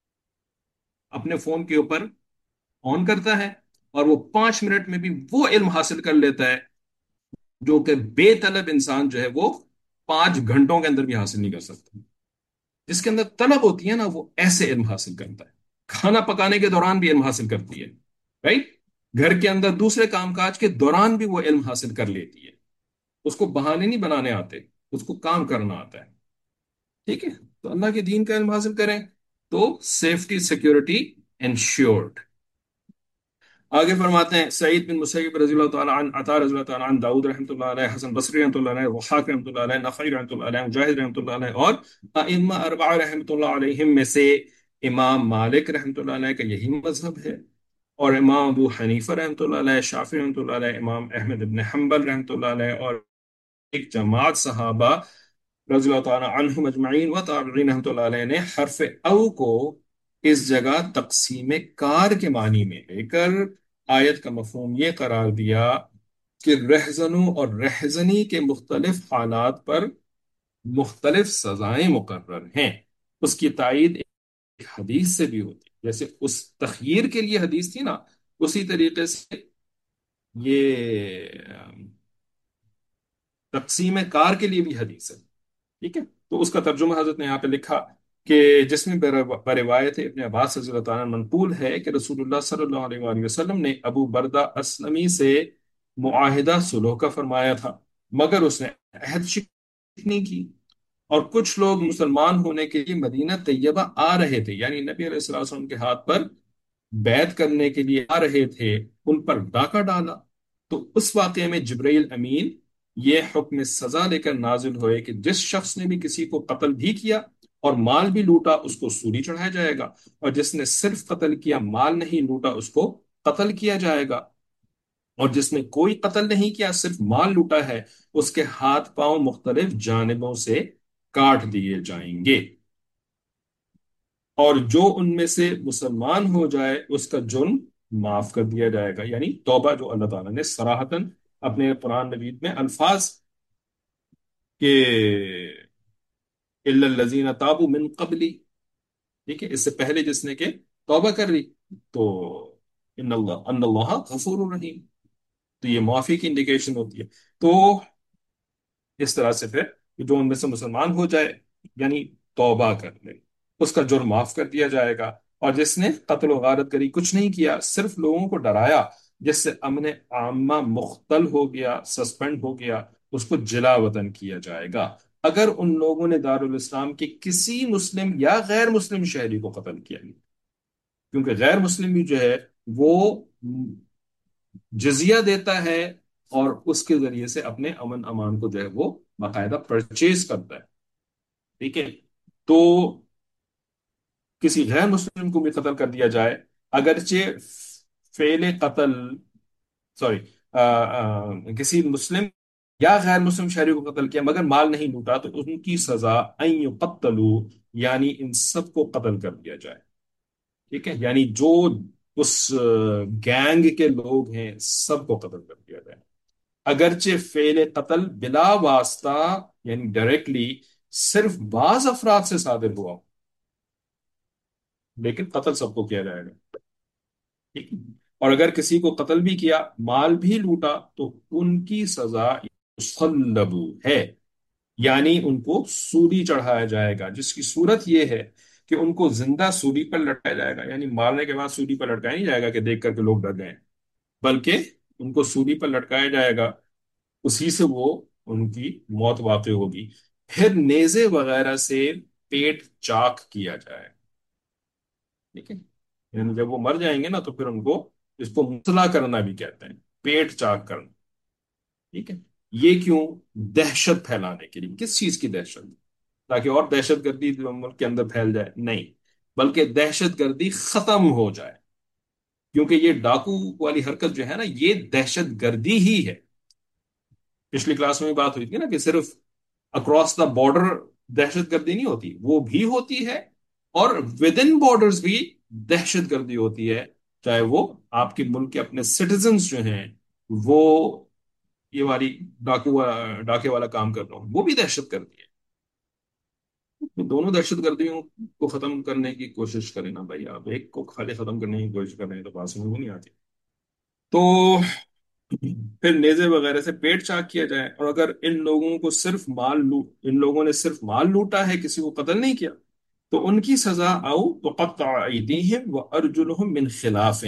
اپنے فون کے اوپر آن کرتا ہے، اور وہ پانچ منٹ میں بھی وہ علم حاصل کر لیتا ہے جو کہ بے طلب انسان جو ہے وہ پانچ گھنٹوں کے اندر بھی حاصل نہیں کر سکتا۔ جس کے اندر طلب ہوتی ہے نا، وہ ایسے علم حاصل کرتا ہے، کھانا پکانے کے دوران بھی علم حاصل کرتی ہے، رائٹ، گھر کے اندر دوسرے کام کاج کے دوران بھی وہ علم حاصل کر لیتی ہے، اس کو بہانے نہیں بنانے آتے، اس کو کام کرنا آتا ہے، ٹھیک ہے، تو اللہ کے دین کا علم حاصل کریں تو سیفٹی سیکورٹی انشورڈ۔ آگے فرماتے ہیں سعید بن مسیب رضی اللہ تعالیٰ عنہ، عطا رضی اللہ تعالیٰ عنہ، داؤد رحمۃ اللہ علیہ، حسن بصری رحمۃ اللہ علیہ، وحاق رحمۃ اللہ علیہ، نخعی رحمۃ اللہ علیہ، مجاہد رحمۃ اللہ علیہ، اور ائمہ اربعہ رحمۃ اللہ علیہم میں سے امام مالک رحمۃ اللہ علیہ کا یہی مذہب ہے، اور امام ابو حنیفہ رحمۃ اللہ علیہ، شافعی رحمۃ اللہ علیہ، امام احمد بن حنبل رحمۃ اللہ علیہ، اور ایک جماعت صحابہ رضی اللہ تعالیٰ عنہم اجمعین و تابعین رحمۃ اللہ علیہ نے حرف او کو اس جگہ تقسیم کار کے معنی میں لے کر آیت کا مفہوم یہ قرار دیا کہ رہزنوں اور رہزنی کے مختلف حالات پر مختلف سزائیں مقرر ہیں۔ اس کی تائید ایک حدیث سے بھی ہوتی ہے، جیسے اس تخییر کے لیے حدیث تھی نا، اسی طریقے سے یہ تقسیم کار کے لیے بھی حدیث ہے، ٹھیک ہے، تو اس کا ترجمہ حضرت نے یہاں پہ لکھا کہ جس میں بروایت ابن عباس رضی اللہ تعالیٰ عنہ منقول ہے کہ رسول اللہ صلی اللہ علیہ وآلہ وسلم نے ابو بردہ اسلمی سے معاہدہ صلح کا فرمایا تھا، مگر اس نے عہد شکنی نہیں کی، اور کچھ لوگ مسلمان ہونے کے لیے مدینہ طیبہ آ رہے تھے، یعنی نبی علیہ الصلوۃ والسلام کے ہاتھ پر بیعت کرنے کے لیے آ رہے تھے، ان پر ڈاکہ ڈالا، تو اس واقعے میں جبرائیل امین یہ حکم سزا لے کر نازل ہوئے کہ جس شخص نے بھی کسی کو قتل بھی کیا اور مال بھی لوٹا اس کو سولی چڑھایا جائے گا، اور جس نے صرف قتل کیا مال نہیں لوٹا اس کو قتل کیا جائے گا، اور جس نے کوئی قتل نہیں کیا صرف مال لوٹا ہے اس کے ہاتھ پاؤں مختلف جانبوں سے کاٹ دیے جائیں گے، اور جو ان میں سے مسلمان ہو جائے اس کا جرم معاف کر دیا جائے گا، یعنی توبہ جو اللہ تعالیٰ نے صراحتاً اپنے قرآن مجید میں الفاظ کہ الا الذین تابوا من قبلی، ٹھیک ہے، اس سے پہلے جس نے کہ توبہ کر لی، تو ان اللہ ان اللہ غفور رحیم، تو یہ معافی کی انڈیکیشن ہوتی ہے، تو اس طرح سے پھر جو ان میں سے مسلمان ہو جائے یعنی توبہ کر لے اس کا جرم معاف کر دیا جائے گا، اور جس نے قتل و غارت گری کچھ نہیں کیا صرف لوگوں کو ڈرایا جس سے امن عامہ مختل ہو گیا، سسپینڈ ہو گیا، اس کو جلا وطن کیا جائے گا، اگر ان لوگوں نے دارالاسلام کے کسی مسلم یا غیر مسلم شہری کو قتل کیا، کیونکہ غیر مسلم بھی جو ہے وہ جزیہ دیتا ہے اور اس کے ذریعے سے اپنے امن امان کو جو ہے وہ باقاعدہ پرچیز کرتا ہے، ٹھیک ہے، تو کسی غیر مسلم کو بھی قتل کر دیا جائے، اگرچہ فعل قتل سوری کسی مسلم یا غیر مسلم شہری کو قتل کیا مگر مال نہیں لوٹا تو ان کی سزا ان یقتلوا، یعنی ان سب کو قتل کر دیا جائے. ٹھیک ہے، یعنی جو اس گینگ کے لوگ ہیں سب کو قتل کر دیا جائے، اگرچہ فعل قتل بلا واسطہ یعنی ڈائریکٹلی صرف بعض افراد سے صادر ہوا ہو، لیکن قتل سب کو کیا جائے گا. ٹھیک ہے؟ اور اگر کسی کو قتل بھی کیا، مال بھی لوٹا، تو ان کی سزا یصلب ہے، یعنی ان کو سولی چڑھایا جائے گا، جس کی صورت یہ ہے کہ ان کو زندہ سولی پر لٹکایا جائے گا. یعنی مارنے کے بعد سولی پر لٹکایا نہیں جائے گا کہ دیکھ کر کے لوگ ڈر گئے، بلکہ ان کو سولی پر لٹکایا جائے گا، اسی سے وہ ان کی موت واقع ہوگی. پھر نیزے وغیرہ سے پیٹ چاک کیا جائے. ٹھیک ہے، یعنی جب وہ مر جائیں گے نا تو پھر ان کو، اس کو مسئلہ کرنا بھی کہتے ہیں، پیٹ چاک کرنا. ٹھیک ہے، یہ کیوں؟ دہشت پھیلانے کے لیے. کس چیز کی دہشت؟ تاکہ اور دہشت گردی ملک کے اندر پھیل جائے؟ نہیں، بلکہ دہشت گردی ختم ہو جائے. کیونکہ یہ ڈاکو والی حرکت جو ہے نا، یہ دہشت گردی ہی ہے. پچھلی کلاس میں بھی بات ہوئی تھی نا کہ صرف اکراس دا بارڈر دہشت گردی نہیں ہوتی، وہ بھی ہوتی ہے، اور ود ان بارڈرز بھی دہشت گردی ہوتی ہے، چاہے وہ آپ کے ملک کے اپنے سٹیزنز جو ہیں وہ یہ والی ڈاکو ڈاکے والا کام کر رہا ہوں، وہ بھی دہشت گردی ہے. دونوں دہشت گردیوں کو ختم کرنے کی کوشش کریں نا بھائی، آپ ایک کو خالی ختم کرنے کی کوشش کر رہے ہیں تو بات سمجھ میں نہیں آتی. تو پھر نیزے وغیرہ سے پیٹ چاک کیا جائے. اور اگر ان لوگوں کو صرف مال لوٹ ان لوگوں نے صرف مال لوٹا ہے، کسی کو قتل نہیں کیا، تو ان کی سزا او تقطع ایدیہم وارجلہم من خلاف،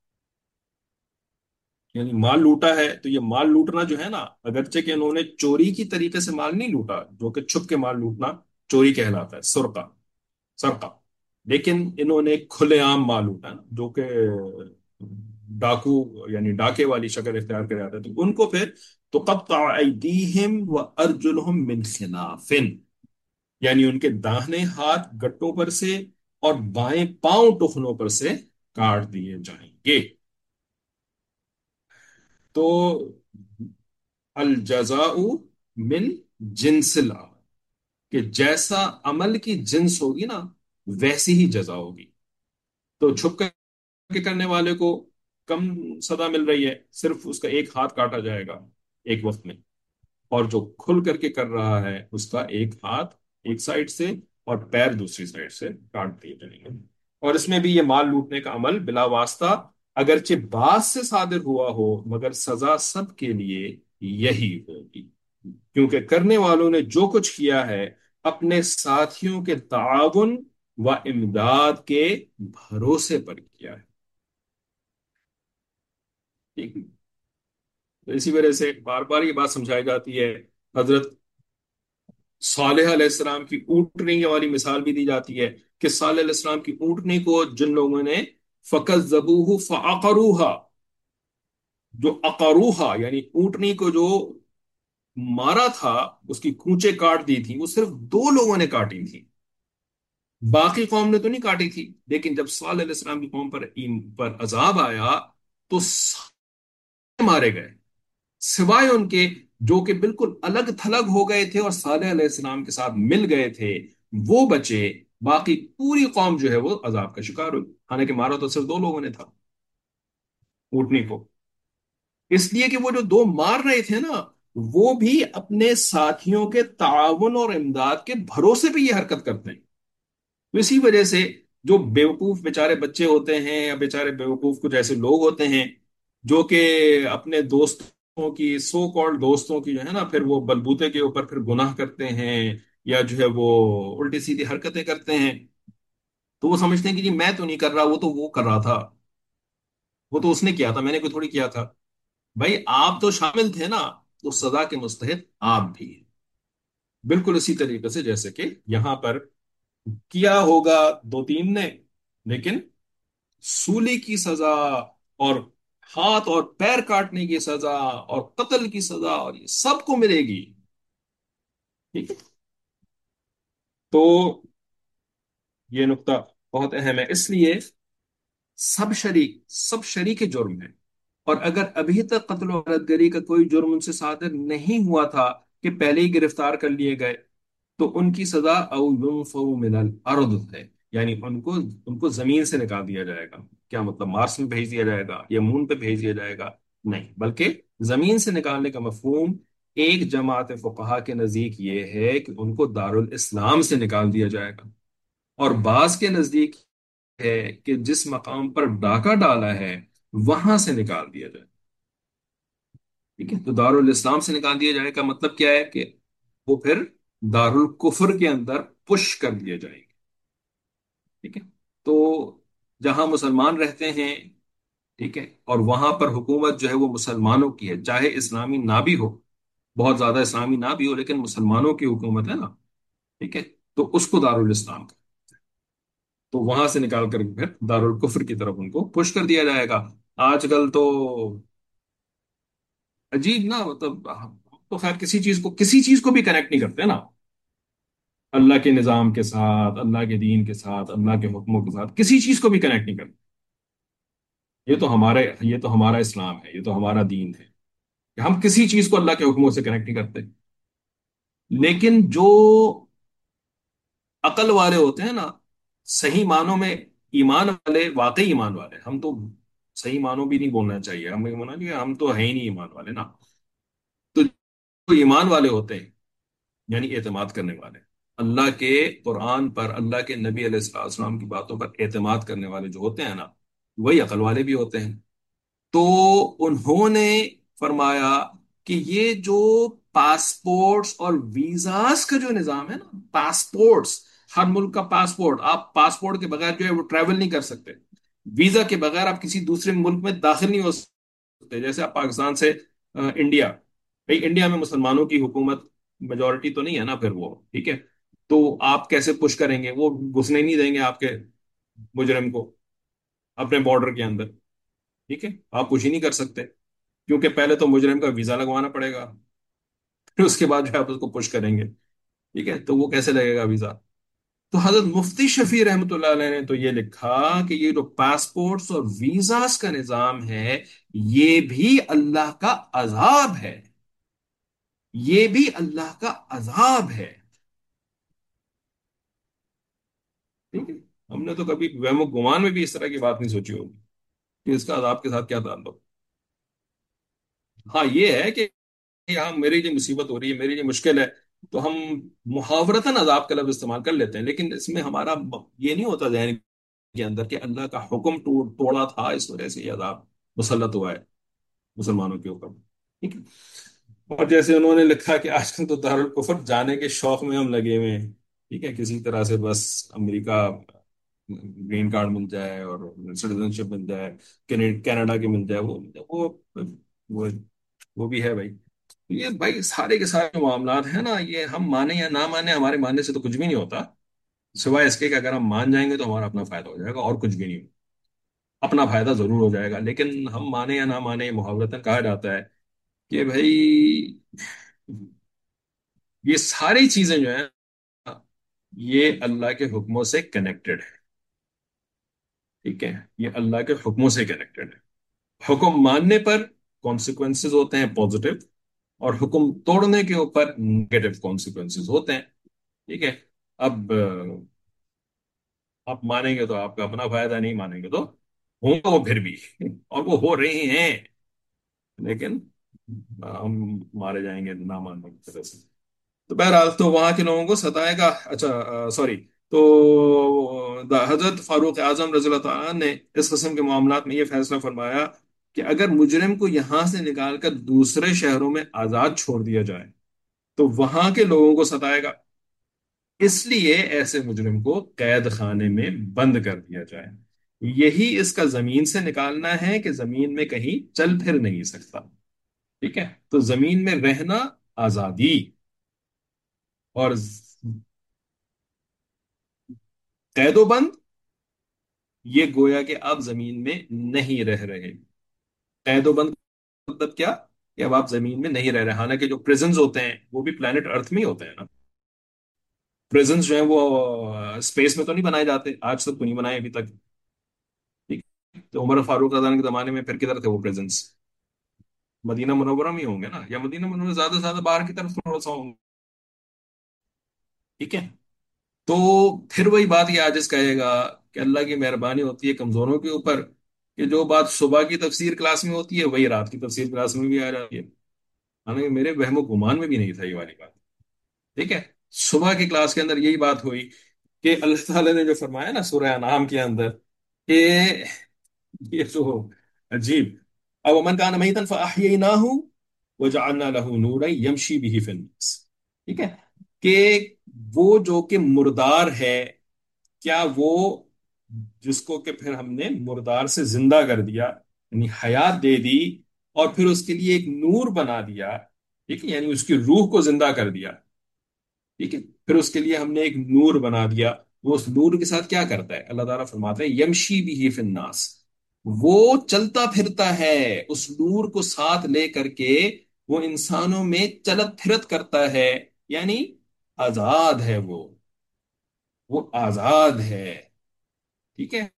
یعنی مال لوٹا ہے تو یہ مال لوٹنا جو ہے نا، اگرچہ کہ انہوں نے چوری کی طریقے سے مال نہیں لوٹا، جو کہ چھپ کے مال لوٹنا چوری کہلاتا ہے، سرقہ سرقہ، لیکن انہوں نے کھلے عام مال لوٹا نا، جو کہ ڈاکو یعنی ڈاکے والی شکل اختیار کر جاتا ہے، تو ان کو پھر تقطع ایدیہم وارجلہم من خلاف، یعنی ان کے داہنے ہاتھ گٹوں پر سے اور بائیں پاؤں ٹخنوں پر سے کاٹ دیے جائیں گے. تو الجزاء من جنس العمل، کہ جیسا عمل کی جنس ہوگی نا ویسی ہی جزا ہوگی. تو چھپ کر کے کرنے والے کو کم سزا مل رہی ہے، صرف اس کا ایک ہاتھ کاٹا جائے گا ایک وقت میں، اور جو کھل کر کے کر رہا ہے اس کا ایک ہاتھ ایک سائڈ سے اور پیر دوسری سائڈ سے کاٹ دیے جائیں گے. اور اس میں بھی یہ مال لوٹنے کا عمل بلا واسطہ اگرچہ بعض سے صادر ہوا ہو، مگر سزا سب کے لیے یہی ہوگی، کیونکہ کرنے والوں نے جو کچھ کیا ہے اپنے ساتھیوں کے تعاون و امداد کے بھروسے پر کیا ہے. ٹھیک ہے؟ تو اسی وجہ سے بار بار یہ بات سمجھائی جاتی ہے. حضرت صالح علیہ السلام کی اونٹنی والی مثال بھی دی جاتی ہے کہ صالح علیہ السلام کی اونٹنی کو جن لوگوں نے فَكَذَّبُوهُ فَعَقَرُوهَا، جو اقروہا یعنی اونٹنی کو جو مارا تھا، اس کی کونچیں کاٹ دی تھی، وہ صرف دو لوگوں نے کاٹی تھی، باقی قوم نے تو نہیں کاٹی تھی. لیکن جب صالح علیہ السلام کی قوم پر پر عذاب آیا تو سارے مارے گئے، سوائے ان کے جو کہ بالکل الگ تھلگ ہو گئے تھے اور صالح علیہ السلام کے ساتھ مل گئے تھے، وہ بچے. باقی پوری قوم جو ہے وہ عذاب کا شکار ہوئی، حالانکہ مارا تو صرف دو لوگوں نے تھا اونٹنی کو. اس لیے کہ وہ جو دو مار رہے تھے نا، وہ بھی اپنے ساتھیوں کے تعاون اور امداد کے بھروسے پہ یہ حرکت کرتے ہیں. تو اسی وجہ سے جو بیوقوف بیچارے بچے ہوتے ہیں یا بیچارے بیوقوف کچھ ایسے لوگ ہوتے ہیں جو کہ اپنے دوستوں کی سو کالڈ دوستوں کی جو ہے نا پھر وہ بلبوتے کے اوپر پھر گناہ کرتے ہیں، یا جو ہے وہ الٹی سیدھی حرکتیں کرتے ہیں، تو وہ سمجھتے ہیں کہ جی میں تو نہیں کر رہا، وہ تو وہ کر رہا تھا، وہ تو اس نے کیا تھا، میں نے کوئی تھوڑی کیا تھا. بھائی آپ تو شامل تھے نا، تو سزا کے مستحق آپ بھی ہیں. بالکل اسی طریقے سے جیسے کہ یہاں پر کیا ہوگا دو تین نے، لیکن سولی کی سزا اور ہاتھ اور پیر کاٹنے کی سزا اور قتل کی سزا اور یہ سب کو ملے گی. ٹھیک ہے، تو یہ نقطہ بہت اہم ہے. اس لیے سب شریک سب شریک جرم ہے، اور اگر ابھی تک قتل و غارت گری کا کوئی جرم ان سے صادر نہیں ہوا تھا کہ پہلے ہی گرفتار کر لیے گئے، تو ان کی سزا او ينفوا من الارض ہے، یعنی ان کو ان کو زمین سے نکال دیا جائے گا۔ کیا مطلب مارس میں بھیج دیا جائے گا یا مون پہ بھیج دیا جائے گا؟ نہیں، بلکہ زمین سے نکالنے کا مفہوم ایک جماعت فقہا کے نزدیک یہ ہے کہ ان کو دارالاسلام سے نکال دیا جائے گا، اور بعض کے نزدیک ہے کہ جس مقام پر ڈاکہ ڈالا ہے وہاں سے نکال دیا جائے۔ ٹھیک ہے، تو دارالاسلام سے نکال دیا جائے کا مطلب کیا ہے کہ وہ پھر دارالکفر کے اندر پش کر دیے جائیں گے۔ ٹھیک ہے، تو جہاں مسلمان رہتے ہیں، ٹھیک ہے، اور وہاں پر حکومت جو ہے وہ مسلمانوں کی ہے، چاہے اسلامی نہ بھی ہو، بہت زیادہ اسلامی نہ بھی ہو، لیکن مسلمانوں کی حکومت ہے نا، ٹھیک ہے، تو اس کو دارالاسلام کا، تو وہاں سے نکال کر پھر دارالکفر کی طرف ان کو پش کر دیا جائے گا۔ آج کل تو عجیب نا، مطلب ہم تو خیر کسی چیز کو کسی چیز کو بھی کنیکٹ نہیں کرتے نا، اللہ کے نظام کے ساتھ، اللہ کے دین کے ساتھ، اللہ کے حکموں کے ساتھ کسی چیز کو بھی کنیکٹ نہیں کرتے۔ یہ تو ہمارے یہ تو ہمارا اسلام ہے، یہ تو ہمارا دین ہے کہ ہم کسی چیز کو اللہ کے حکموں سے کنیکٹ نہیں کرتے۔ لیکن جو عقل والے ہوتے ہیں نا، صحیح معنوں میں ایمان والے، واقعی ایمان والے، ہم تو صحیح معنوں بھی نہیں بولنا چاہیے، ہم ہونا چاہیے ہم تو ہے ہی نہیں ایمان والے نا، تو جو ایمان والے ہوتے ہیں، یعنی اعتماد کرنے والے، اللہ کے قرآن پر، اللہ کے نبی علیہ السلام السلام کی باتوں پر اعتماد کرنے والے جو ہوتے ہیں نا، وہی عقل والے بھی ہوتے ہیں۔ تو انہوں نے فرمایا کہ یہ جو پاسپورٹس اور ویزاز کا جو نظام ہے نا، پاسپورٹس، ہر ملک کا پاسپورٹ، آپ پاسپورٹ کے بغیر جو ہے وہ ٹریول نہیں کر سکتے، ویزا کے بغیر آپ کسی دوسرے ملک میں داخل نہیں ہو سکتے۔ جیسے آپ پاکستان سے آ، انڈیا، بھائی انڈیا میں مسلمانوں کی حکومت میجورٹی تو نہیں ہے نا، پھر وہ ٹھیک ہے، تو آپ کیسے پش کریں گے؟ وہ گھسنے نہیں دیں گے آپ کے مجرم کو اپنے بارڈر کے اندر، ٹھیک ہے، آپ کچھ ہی نہیں کر سکتے، کیونکہ پہلے تو مجرم کا ویزا لگوانا پڑے گا، پھر اس کے بعد جو ہے آپ اس کو پش کریں گے، ٹھیک ہے، تو وہ کیسے لگے گا ویزا؟ تو حضرت مفتی شفیع رحمۃ اللہ علیہ نے تو یہ لکھا کہ یہ جو پاسپورٹس اور ویزاز کا نظام ہے، یہ بھی اللہ کا عذاب ہے، یہ بھی اللہ کا عذاب ہے۔ ٹھیک ہے، ہم نے تو کبھی وہم و گمان میں بھی اس طرح کی بات نہیں سوچی ہوگی کہ اس کا عذاب کے ساتھ کیا تعلق۔ ہاں یہ ہے کہ یہاں میری جو مصیبت ہو رہی ہے، میری جو مشکل ہے، تو ہم محاورتاً عذاب کا لفظ استعمال کر لیتے ہیں، لیکن اس میں ہمارا یہ نہیں ہوتا ذہن کے اندر کہ اللہ کا حکم تو- توڑا تھا، اس وجہ سے یہ عذاب مسلط ہوا ہے مسلمانوں کے اوپر۔ ٹھیک ہے، اور جیسے انہوں نے لکھا کہ آج کل تو دارالکفر جانے کے شوق میں ہم لگے ہوئے ہیں، ٹھیک ہے، کسی طرح سے بس امریکہ گرین کارڈ مل جائے اور سٹیزن شپ مل جائے، کینی- کینیڈا کی مل جائے، وہ وہ وہ وہ بھی ہے بھائی۔ یہ بھائی سارے کے سارے جو معاملات ہیں نا، یہ ہم مانیں یا نہ مانیں، ہمارے ماننے سے تو کچھ بھی نہیں ہوتا، سوائے اس کے کہ اگر ہم مان جائیں گے تو ہمارا اپنا فائدہ ہو جائے گا، اور کچھ بھی نہیں، اپنا فائدہ ضرور ہو جائے گا، لیکن ہم مانیں یا نہ مانیں، محاورتاً کہا جاتا ہے کہ بھائی یہ ساری چیزیں جو ہیں یہ اللہ کے حکموں سے کنیکٹڈ ہے، ٹھیک ہے، یہ اللہ کے حکموں سے کنیکٹڈ ہے۔ حکم ماننے پر کانسیکوینسز ہوتے ہیں پازیٹو، اور حکم توڑنے کے اوپر نیگیٹو کانسیکوینسز ہوتے ہیں، ٹھیک ہے۔ اب آپ مانیں گے تو آپ کا اپنا فائدہ، نہیں مانیں گے تو ہوں گا وہ پھر بھی، اور وہ ہو رہے ہیں، لیکن ہم مارے جائیں گے نہ ماننے کی طرح سے۔ تو بہرحال تو وہاں کے لوگوں کو ستائے گا۔ اچھا سوری، تو دا- حضرت فاروق اعظم رضی اللہ تعالیٰ نے اس قسم کے معاملات میں یہ فیصلہ فرمایا کہ اگر مجرم کو یہاں سے نکال کر دوسرے شہروں میں آزاد چھوڑ دیا جائے تو وہاں کے لوگوں کو ستائے گا، اس لیے ایسے مجرم کو قید خانے میں بند کر دیا جائے۔ یہی اس کا زمین سے نکالنا ہے کہ زمین میں کہیں چل پھر نہیں سکتا، ٹھیک ہے، تو زمین میں رہنا آزادی، اور قید و بند یہ گویا کہ آپ زمین میں نہیں رہ رہے۔ قید و بند مطلب کیا؟ کہ اب آپ زمین میں نہیں رہ رہے، حالانکہ جو پریزنز ہوتے ہیں وہ بھی پلانٹ ارتھ میں ہی ہوتے ہیں نا، پریزنز جو ہیں وہ اسپیس میں تو نہیں بنائے جاتے، آج تک تو نہیں بنائے ابھی تک، ٹھیک ہے؟ تو عمر فاروق رضی اللہ عنہ کے زمانے میں پھر کدھر تھے وہ پریزنز؟ मदीना मुनव्वरा में ही होंगे ना, या मदीना मुनव्वरा ज्यादा से ज्यादा बाहर की तरफ थोड़ा सा होंगे। ठीक है। तो फिर वही बात, ये आजिज कहेगा कि अल्लाह की मेहरबानी होती है कमजोरों के ऊपर, कि जो बात सुबह की तफसीर क्लास में होती है वही रात की तफसीर क्लास में भी आ जाती है। हालांकि मेरे वहमो गुमान में भी नहीं था ये वाली बात। ठीक है। सुबह की क्लास के अंदर यही बात हुई कि अल्लाह ताला ने जो फरमाया ना सूरह अनाम के अंदर, कि ये जो अजीब, अब मन कान मैतन फअहयैनाहु वजअलना लहू नूरन यमशी बिही फिन्नास। ठीक है। कि वो जो कि मुर्दार है, क्या वो, जिसको कि फिर हमने मुर्दार से जिंदा कर दिया, यानी हयात दे दी, और फिर उसके लिए एक नूर बना दिया। ठीक है, यानी उसकी रूह को जिंदा कर दिया। ठीक है, फिर उसके लिए हमने एक नूर बना दिया। वो उस नूर के साथ क्या करता है, अल्लाह ताला फरमाते हैं यमशी बिही फिन्नास, वो चलता फिरता है उस नूर को साथ ले करके, वो इंसानों में चलत फिरत करता है, यानी आजाद है वो वो आजाद है। ठीक है।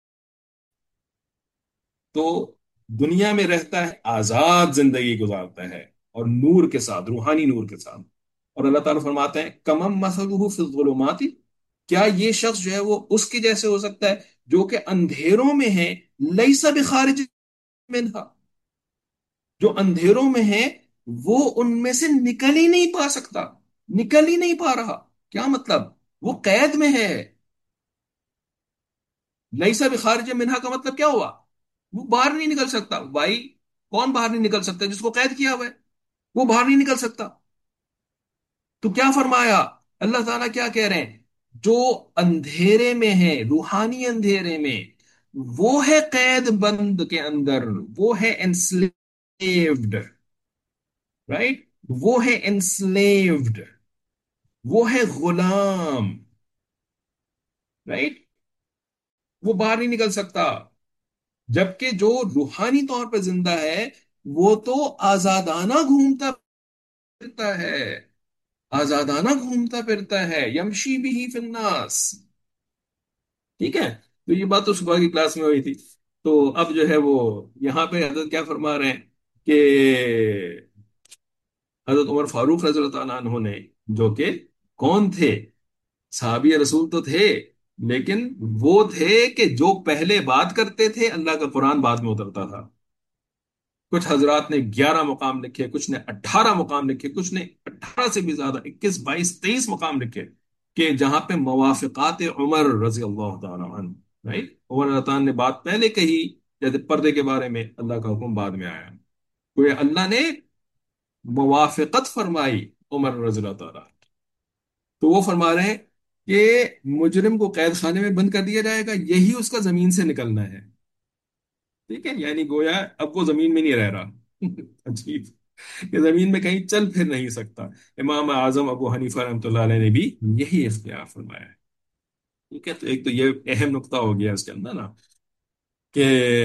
तो दुनिया में रहता है, आजाद जिंदगी गुजारता है, और नूर के साथ, रूहानी नूर के साथ। और अल्लाह ताला फरमाते हैं कमम मसलुहु फिल ज़ुलुमाति, क्या ये शख्स जो है वो उसके जैसे हो सकता है जो कि अंधेरों में है, लैसा बिखारिज मिनहा, जो अंधेरों में है, वो उनमें से निकल ही नहीं पा सकता, निकल ही नहीं पा रहा। क्या मतलब, वो कैद में है। लैसा बिखारिज मिनहा का मतलब क्या हुआ, वो बाहर नहीं निकल सकता भाई। कौन बाहर नहीं निकल सकता, जिसको कैद किया हुआ है वो बाहर नहीं निकल सकता। तो क्या फरमाया अल्लाह ताला, क्या कह रहे हैं, जो अंधेरे में है, रूहानी अंधेरे में, वो है कैद बंद के अंदर, वो है एंस्लेव्ड। राइट, वो है एंस्लेव्ड, वो है गुलाम। राइट, वो बाहर नहीं निकल सकता। जबकि जो रूहानी तौर पर जिंदा है, वो तो आजादाना घूमता फिरता है, आजादाना घूमता फिरता है, यमशी भी ही फिन्नास। ठीक है। तो ये बात तो सुबह की क्लास में हुई थी। तो अब जो है वो यहाँ पे हजरत क्या फरमा रहे हैं कि हजरत उमर फारूक रज़ी अल्लाह अन्हु ने, जो कि कौन थे, साहबी रसूल तो थे, लेकिन वो थे कि जो पहले बात करते थे, अल्लाह का कुरान बाद में उतरता था। कुछ हजरात ने ग्यारह मुकाम लिखे, कुछ ने अट्ठारह मुकाम लिखे, कुछ ने अट्ठारह से भी ज्यादा, इक्कीस बाईस तेईस मुकाम लिखे, कि जहां पे मवाफिकात उमर रजी अल्लाह तआला अन्हु, राइट, उमर रज़ी अल्लाह ने बात पहले कही, जैसे पर्दे के बारे में अल्लाह का हुक्म बाद में आया, तो ये अल्लाह ने मुवाफिकत फरमाई उमर रजी अल्लाह तआला। तो वो फरमा रहे हैं कि मुजरिम को कैद खाने में बंद कर दिया जाएगा, यही उसका जमीन से निकलना है। ठीक है, यानी गोया अब वो जमीन में नहीं रह रहा। अजीब, कि जमीन में कहीं चल फिर नहीं सकता। इमाम आजम अबू हनीफा रहमतुल्लाह अलैह ने भी यही इख्तियार फरमाया है। ठीक है, तो एक तो ये अहम नुक्ता हो गया इसके अंदर ना, कि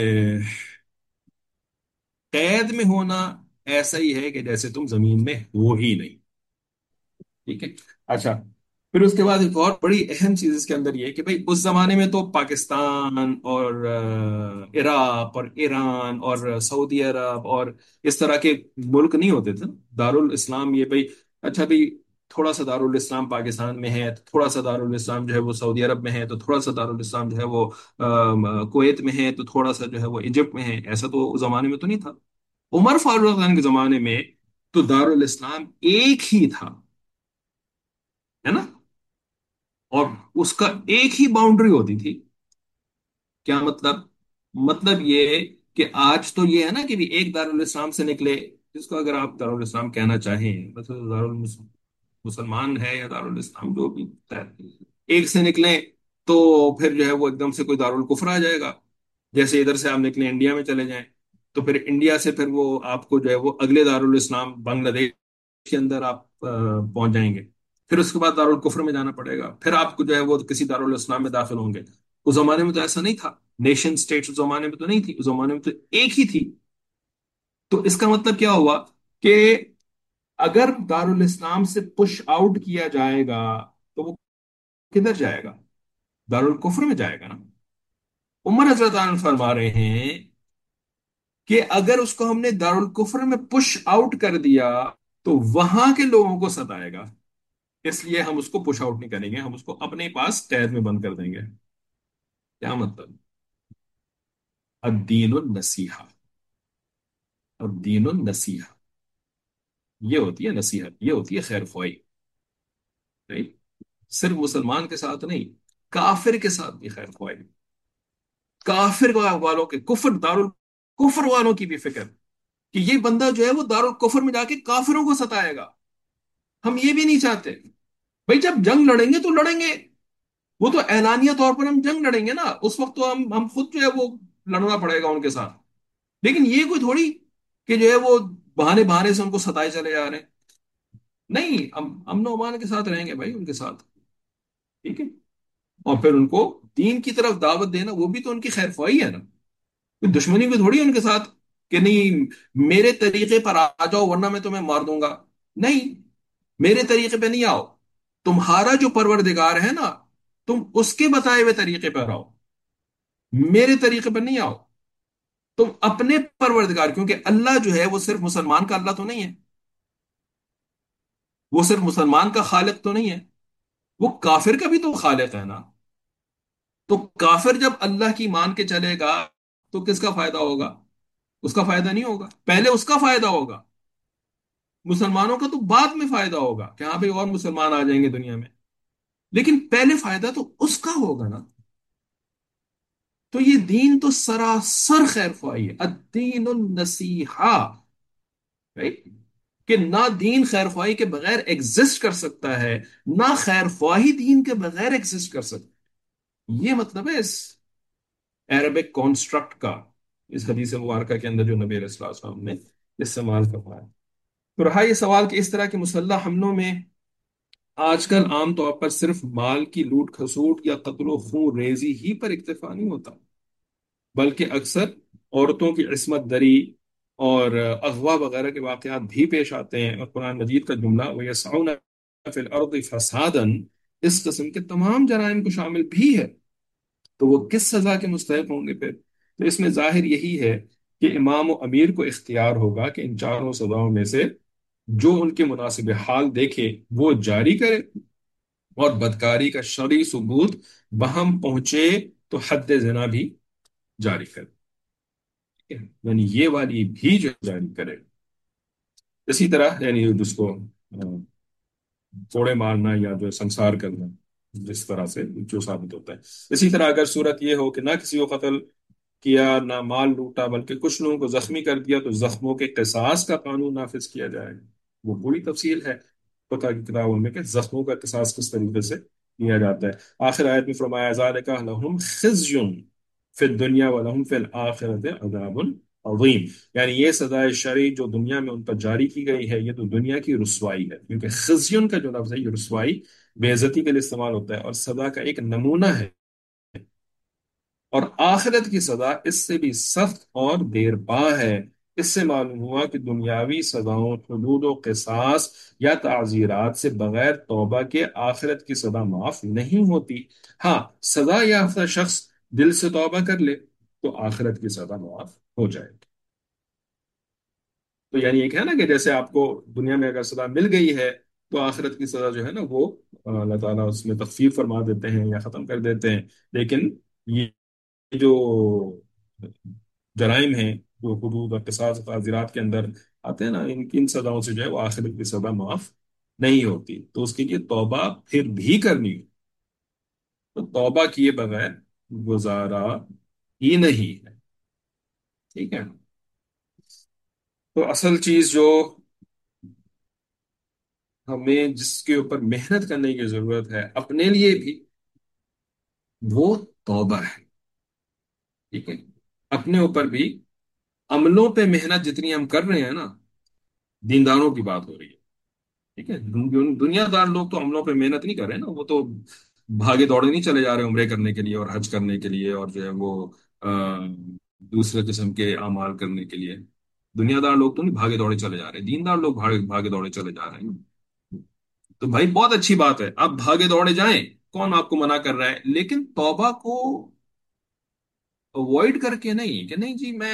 कैद में होना ऐसा ही है कि जैसे तुम जमीन में हो ही नहीं। ठीक है। अच्छा, फिर उसके बाद एक और बड़ी अहम चीज इसके अंदर ये है कि भाई उस जमाने में तो पाकिस्तान और अ, इराक और ईरान और सऊदी अरब और इस तरह के मुल्क नहीं होते थे, दारुल इस्लाम ये भाई। अच्छा भाई, थोड़ा सा दारुल इस्लाम पाकिस्तान में है, तो थोड़ा सा दारुल इस्लाम जो है वो सऊदी अरब में है, तो थोड़ा सा दारुल इस्लाम जो है वो अ, कुवैत में है, तो थोड़ा सा जो है वो इजिप्ट में है। ऐसा तो उस जमाने में तो नहीं था। उमर फारूक खान के जमाने में तो दारुल इस्लाम एक ही था, है ना, और उसका एक ही बाउंड्री होती थी। क्या मतलब, मतलब ये कि आज तो ये है ना कि भी एक दारुल इस्लाम से निकले, जिसको अगर आप दारुल इस्लाम कहना चाहें, मतलब दारुल मुस- मुसलमान है या दारुल इस्लाम जो भी है, एक से निकले तो फिर जो है वो एकदम से कोई दारुल कुफर आ जाएगा। जैसे इधर से आप निकले इंडिया में चले जाएं, तो फिर इंडिया से फिर वो आपको जो है वो अगले दारुल इस्लाम बांग्लादेश के अंदर आप अ, पहुंच जाएंगे। फिर उसके बाद दारुल कुफर में जाना पड़ेगा, फिर आपको जो है वो किसी दारुल इस्लाम में दाखिल होंगे। उस जमाने में तो ऐसा नहीं था, नेशन स्टेट उस जमाने में तो नहीं थी, उस जमाने में तो एक ही थी। तो इसका मतलब क्या हुआ कि अगर दारुल इस्लाम से पुश आउट किया जाएगा, तो वो किधर जाएगा, दारुल कुफर में जाएगा ना। उमर हजरत फरमा रहे हैं کہ اگر اس کو ہم نے دارالکفر میں پش آؤٹ کر دیا تو وہاں کے لوگوں کو ستائے گا، اس لیے ہم اس کو پش آؤٹ نہیں کریں گے، ہم اس کو اپنے پاس قید میں بند کر دیں گے۔ کیا مطلب؟ الدین النصیحہ، الدین النصیحہ، یہ ہوتی ہے نصیحت، یہ ہوتی ہے خیر خواہی، right؟ صرف مسلمان کے ساتھ نہیں، کافر کے ساتھ بھی خیر خواہی، کافر والوں کے، کفر دارالکفر والوں کی بھی فکر، کہ یہ بندہ جو ہے وہ دارالکفر میں جا کے کافروں کو ستائے گا، ہم یہ بھی نہیں چاہتے۔ بھائی جب جنگ لڑیں گے تو لڑیں گے، وہ تو اعلانیہ طور پر ہم جنگ لڑیں گے نا، اس وقت تو ہم ہم خود جو ہے وہ لڑنا پڑے گا ان کے ساتھ، لیکن یہ کوئی تھوڑی کہ جو ہے وہ بہانے بہانے سے ان کو ستائے چلے جا رہے ہیں، نہیں، ہم امن و امان کے ساتھ رہیں گے بھائی ان کے ساتھ، ٹھیک ہے؟ اور پھر ان کو دین کی طرف دعوت دینا، وہ بھی تو ان کی خیر خواہی ہے نا، کوئی دشمنی بھی تھوڑی ہے ان کے ساتھ، کہ نہیں میرے طریقے پر آ جاؤ ورنہ میں تمہیں مار دوں گا، نہیں، میرے طریقے پہ نہیں آؤ، تمہارا جو پروردگار ہے نا، تم اس کے بتائے ہوئے طریقے پر آؤ، میرے طریقے پر نہیں آؤ، تم اپنے پروردگار، کیونکہ اللہ جو ہے وہ صرف مسلمان کا اللہ تو نہیں ہے، وہ صرف مسلمان کا خالق تو نہیں ہے، وہ کافر کا بھی تو خالق ہے نا، تو کافر جب اللہ کی مان کے چلے گا تو کس کا فائدہ ہوگا؟ اس کا فائدہ نہیں ہوگا، پہلے اس کا فائدہ ہوگا، مسلمانوں کا تو بعد میں فائدہ ہوگا کہ ہاں بھائی اور مسلمان آ جائیں گے دنیا میں، لیکن پہلے فائدہ تو اس کا ہوگا نا۔ تو یہ دین تو سراسر خیر خواہی ہے، الدین النصیحہ، right؟ کہ نہ دین خیر خواہی کے بغیر ایگزسٹ کر سکتا ہے، نہ خیر خواہی دین کے بغیر ایگزسٹ کر سکتا، یہ مطلب ہے اس عربک کانسٹرکٹ کا، اس حدیث مبارکہ کے اندر جو نبی علیہ الصلوۃ والسلام نے استعمال کروایا۔ تو رہا یہ سوال کہ اس طرح کے مسلح حملوں میں آج کل عام طور پر صرف مال کی لوٹ کھسوٹ یا قتل و خون ریزی ہی پر اکتفا نہیں ہوتا، بلکہ اکثر عورتوں کی عصمت دری اور اغوا وغیرہ کے واقعات بھی پیش آتے ہیں، اور قرآن مجید کا جملہ وَيَسْعَوْنَ فِي الْأَرْضِ فَسَادًا اس قسم کے تمام جرائم کو شامل بھی ہے، تو وہ کس سزا کے مستحق ہوں گے پھر؟ تو اس میں ظاہر یہی ہے کہ امام و امیر کو اختیار ہوگا کہ ان چاروں سزاؤں میں سے جو ان کے مناسب حال دیکھے وہ جاری کرے، اور بدکاری کا شرعی ثبوت بہم پہنچے تو حد زنا بھی جاری کرے، ٹھیک ہے؟ یعنی یہ والی بھی جو جاری کرے، اسی طرح یعنی جس کو کوڑے مارنا یا جو سنسار کرنا، جس طرح سے جو ثابت ہوتا ہے، اسی طرح اگر صورت یہ ہو کہ نہ کسی کو قتل کیا نہ مال لوٹا بلکہ کچھ لوگوں کو زخمی کر دیا، تو زخموں کے قصاص کا قانون نافذ کیا جائے، وہ پوری تفصیل ہے پتہ کی کتابوں میں کہ زخموں کا قصاص کس طریقے سے کیا جاتا ہے۔ آخر آیت میں فرمایا ذالک لہم خزی فی الدنیا ولہم فی الآخرۃ عذاب عظیم، یعنی یہ سزائے شرعی جو دنیا میں ان پر جاری کی گئی ہے یہ تو دنیا کی رسوائی ہے، کیونکہ خزیون کا جو لفظ ہے یہ رسوائی، بے عزتی کے لیے استعمال ہوتا ہے، اور سزا کا ایک نمونہ ہے، اور آخرت کی سزا اس سے بھی سخت اور دیر پا ہے۔ اس سے معلوم ہوا کہ دنیاوی سزاؤں، حدود و قصاص یا تعزیرات سے بغیر توبہ کے آخرت کی سزا معاف نہیں ہوتی، ہاں سزا یافتہ شخص دل سے توبہ کر لے تو آخرت کی سزا معاف ہو جائے گی۔ تو یعنی ایک ہے نا کہ جیسے آپ کو دنیا میں اگر سزا مل گئی ہے تو آخرت کی سزا جو ہے نا وہ اللہ تعالیٰ اس میں تخفیف فرما دیتے ہیں یا ختم کر دیتے ہیں، لیکن یہ جو جرائم ہیں جو حدود اور قصاص اور تعزیرات کے اندر آتے ہیں نا، ان کی ان سزاؤں سے جو ہے وہ آخرت کی سزا معاف نہیں ہوتی، تو اس کے لیے توبہ پھر بھی کرنی ہے، تو توبہ کیے بغیر گزارا ہی نہیں ہے، ٹھیک ہے؟ تو اصل چیز جو ہمیں جس کے اوپر محنت کرنے کی ضرورت ہے اپنے لیے بھی، وہ توبہ ہے، ٹھیک ہے؟ اپنے اوپر بھی عملوں پہ محنت جتنی ہم کر رہے ہیں نا، دینداروں کی بات ہو رہی ہے، ٹھیک ہے؟ دن- دنیا دار لوگ تو عملوں پہ محنت نہیں کر رہے نا، وہ تو بھاگے دوڑے نہیں چلے جا رہے عمرے کرنے کے لیے اور حج کرنے کے لیے اور جو ہے وہ آ، دوسرے قسم کے اعمال کرنے کے لیے، دنیا دار لوگ تو نہیں بھاگے دوڑے چلے جا رہے، دیندار لوگ بھاگے بھاگے دوڑے چلے جا رہے ہیں، تو بھائی بہت اچھی بات ہے، آپ بھاگے دوڑے جائیں، کون آپ کو منع کر رہا ہے، لیکن توبہ کو اوائڈ کر کے نہیں کہ نہیں جی میں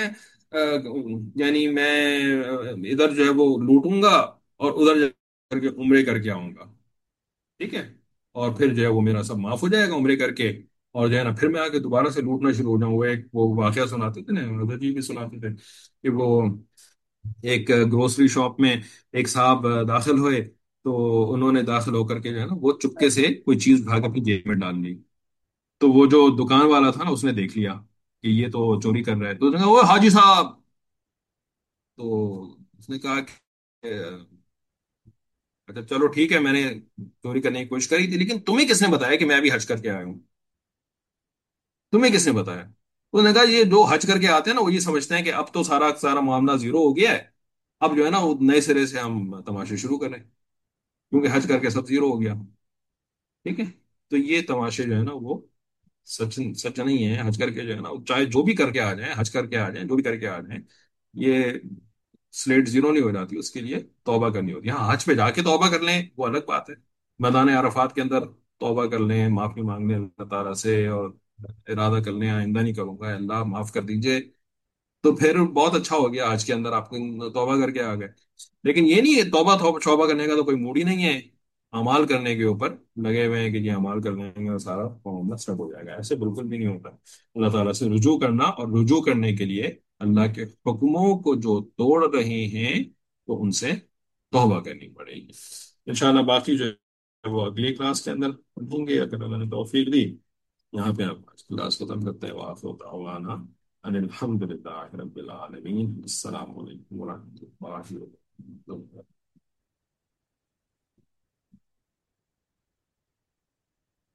آ، یعنی میں آ، ادھر جو ہے وہ لوٹوں گا اور ادھر جا کر کے عمرے کر کے آؤں گا، ٹھیک ہے، اور پھر جو ہے وہ میرا سب معاف ہو جائے گا عمرے کر کے، اور جو ہے نا پھر میں آ کے دوبارہ سے لوٹنا شروع ہو جاؤں۔ وہ ایک وہ واقعہ سناتے تھے نا، حضرت جی بھی سناتے تھے کہ وہ ایک گروسری شاپ میں ایک صاحب داخل ہوئے، تو انہوں نے داخل ہو کر کے جو ہے نا وہ چپکے سے کوئی چیز اٹھا کے اپنی جیب میں ڈال لی۔ تو وہ جو دکان والا تھا نا اس نے دیکھ لیا کہ یہ تو چوری کر رہا ہے، تو اس نے کہا وہ حاجی صاحب، تو اس نے کہا کہ اچھا چلو ٹھیک ہے، میں نے چوری کرنے کی کوشش کری تھی، لیکن تمہیں کس نے بتایا کہ میں ابھی حج کر کے آیا ہوں؟ تمہیں کس نے بتایا؟ تو نے کہا یہ جو حج کر کے آتے ہیں نا وہ یہ سمجھتے ہیں کہ اب تو سارا سارا معاملہ زیرو ہو گیا ہے، اب جو ہے نا وہ نئے سرے سے ہم تماشے شروع کریں، کیونکہ حج کر کے سب زیرو ہو گیا، ٹھیک ہے۔ تو یہ تماشے جو ہے نا وہ سچ سچ نہیں ہے، حج کر کے جو ہے نا چاہے جو بھی کر کے آ جائیں، حج کر کے آ جائیں، جو بھی کر کے آ جائیں، یہ سلیٹ زیرو نہیں ہو جاتی، اس کے لیے توبہ کرنی ہوتی ہے۔ ہاں حج پہ جا کے توبہ کر لیں وہ الگ بات ہے، میدان عرفات کے اندر توبہ کر لیں، معافی مانگ لیں اللہ تعالیٰ سے، اور ارادہ کر لیں آئندہ نہیں کروں گا، اللہ معاف کر دیجئے، تو پھر بہت اچھا ہو گیا، آج کے اندر آپ کو توبہ کر کے آ گئے۔ لیکن یہ نہیں ہے توبہ توبہ توبہ کرنے کا تو کوئی موڈ ہی نہیں ہے، اعمال کرنے کے اوپر لگے ہوئے ہیں کہ یہ اعمال کر لیں گے اور سارا معاملہ سب ہو جائے گا، ایسے بالکل بھی نہیں ہوتا۔ اللہ تعالیٰ سے رجوع کرنا، اور رجوع کرنے کے لیے اللہ کے حکموں کو جو توڑ رہے ہیں تو ان سے توبہ کرنی پڑے گی۔ انشاءاللہ باقی جو ہے وہ اگلی کلاس کے اندر پڑھیں گے اگر اللہ نے توفیق دی۔ یہاں پہ آپ آج کلاس ختم کرتے ہیں، وآخر دعوانا ان الحمد للہ رب العالمین، السلام علیکم ورحمۃ اللہ وبرکاتہ۔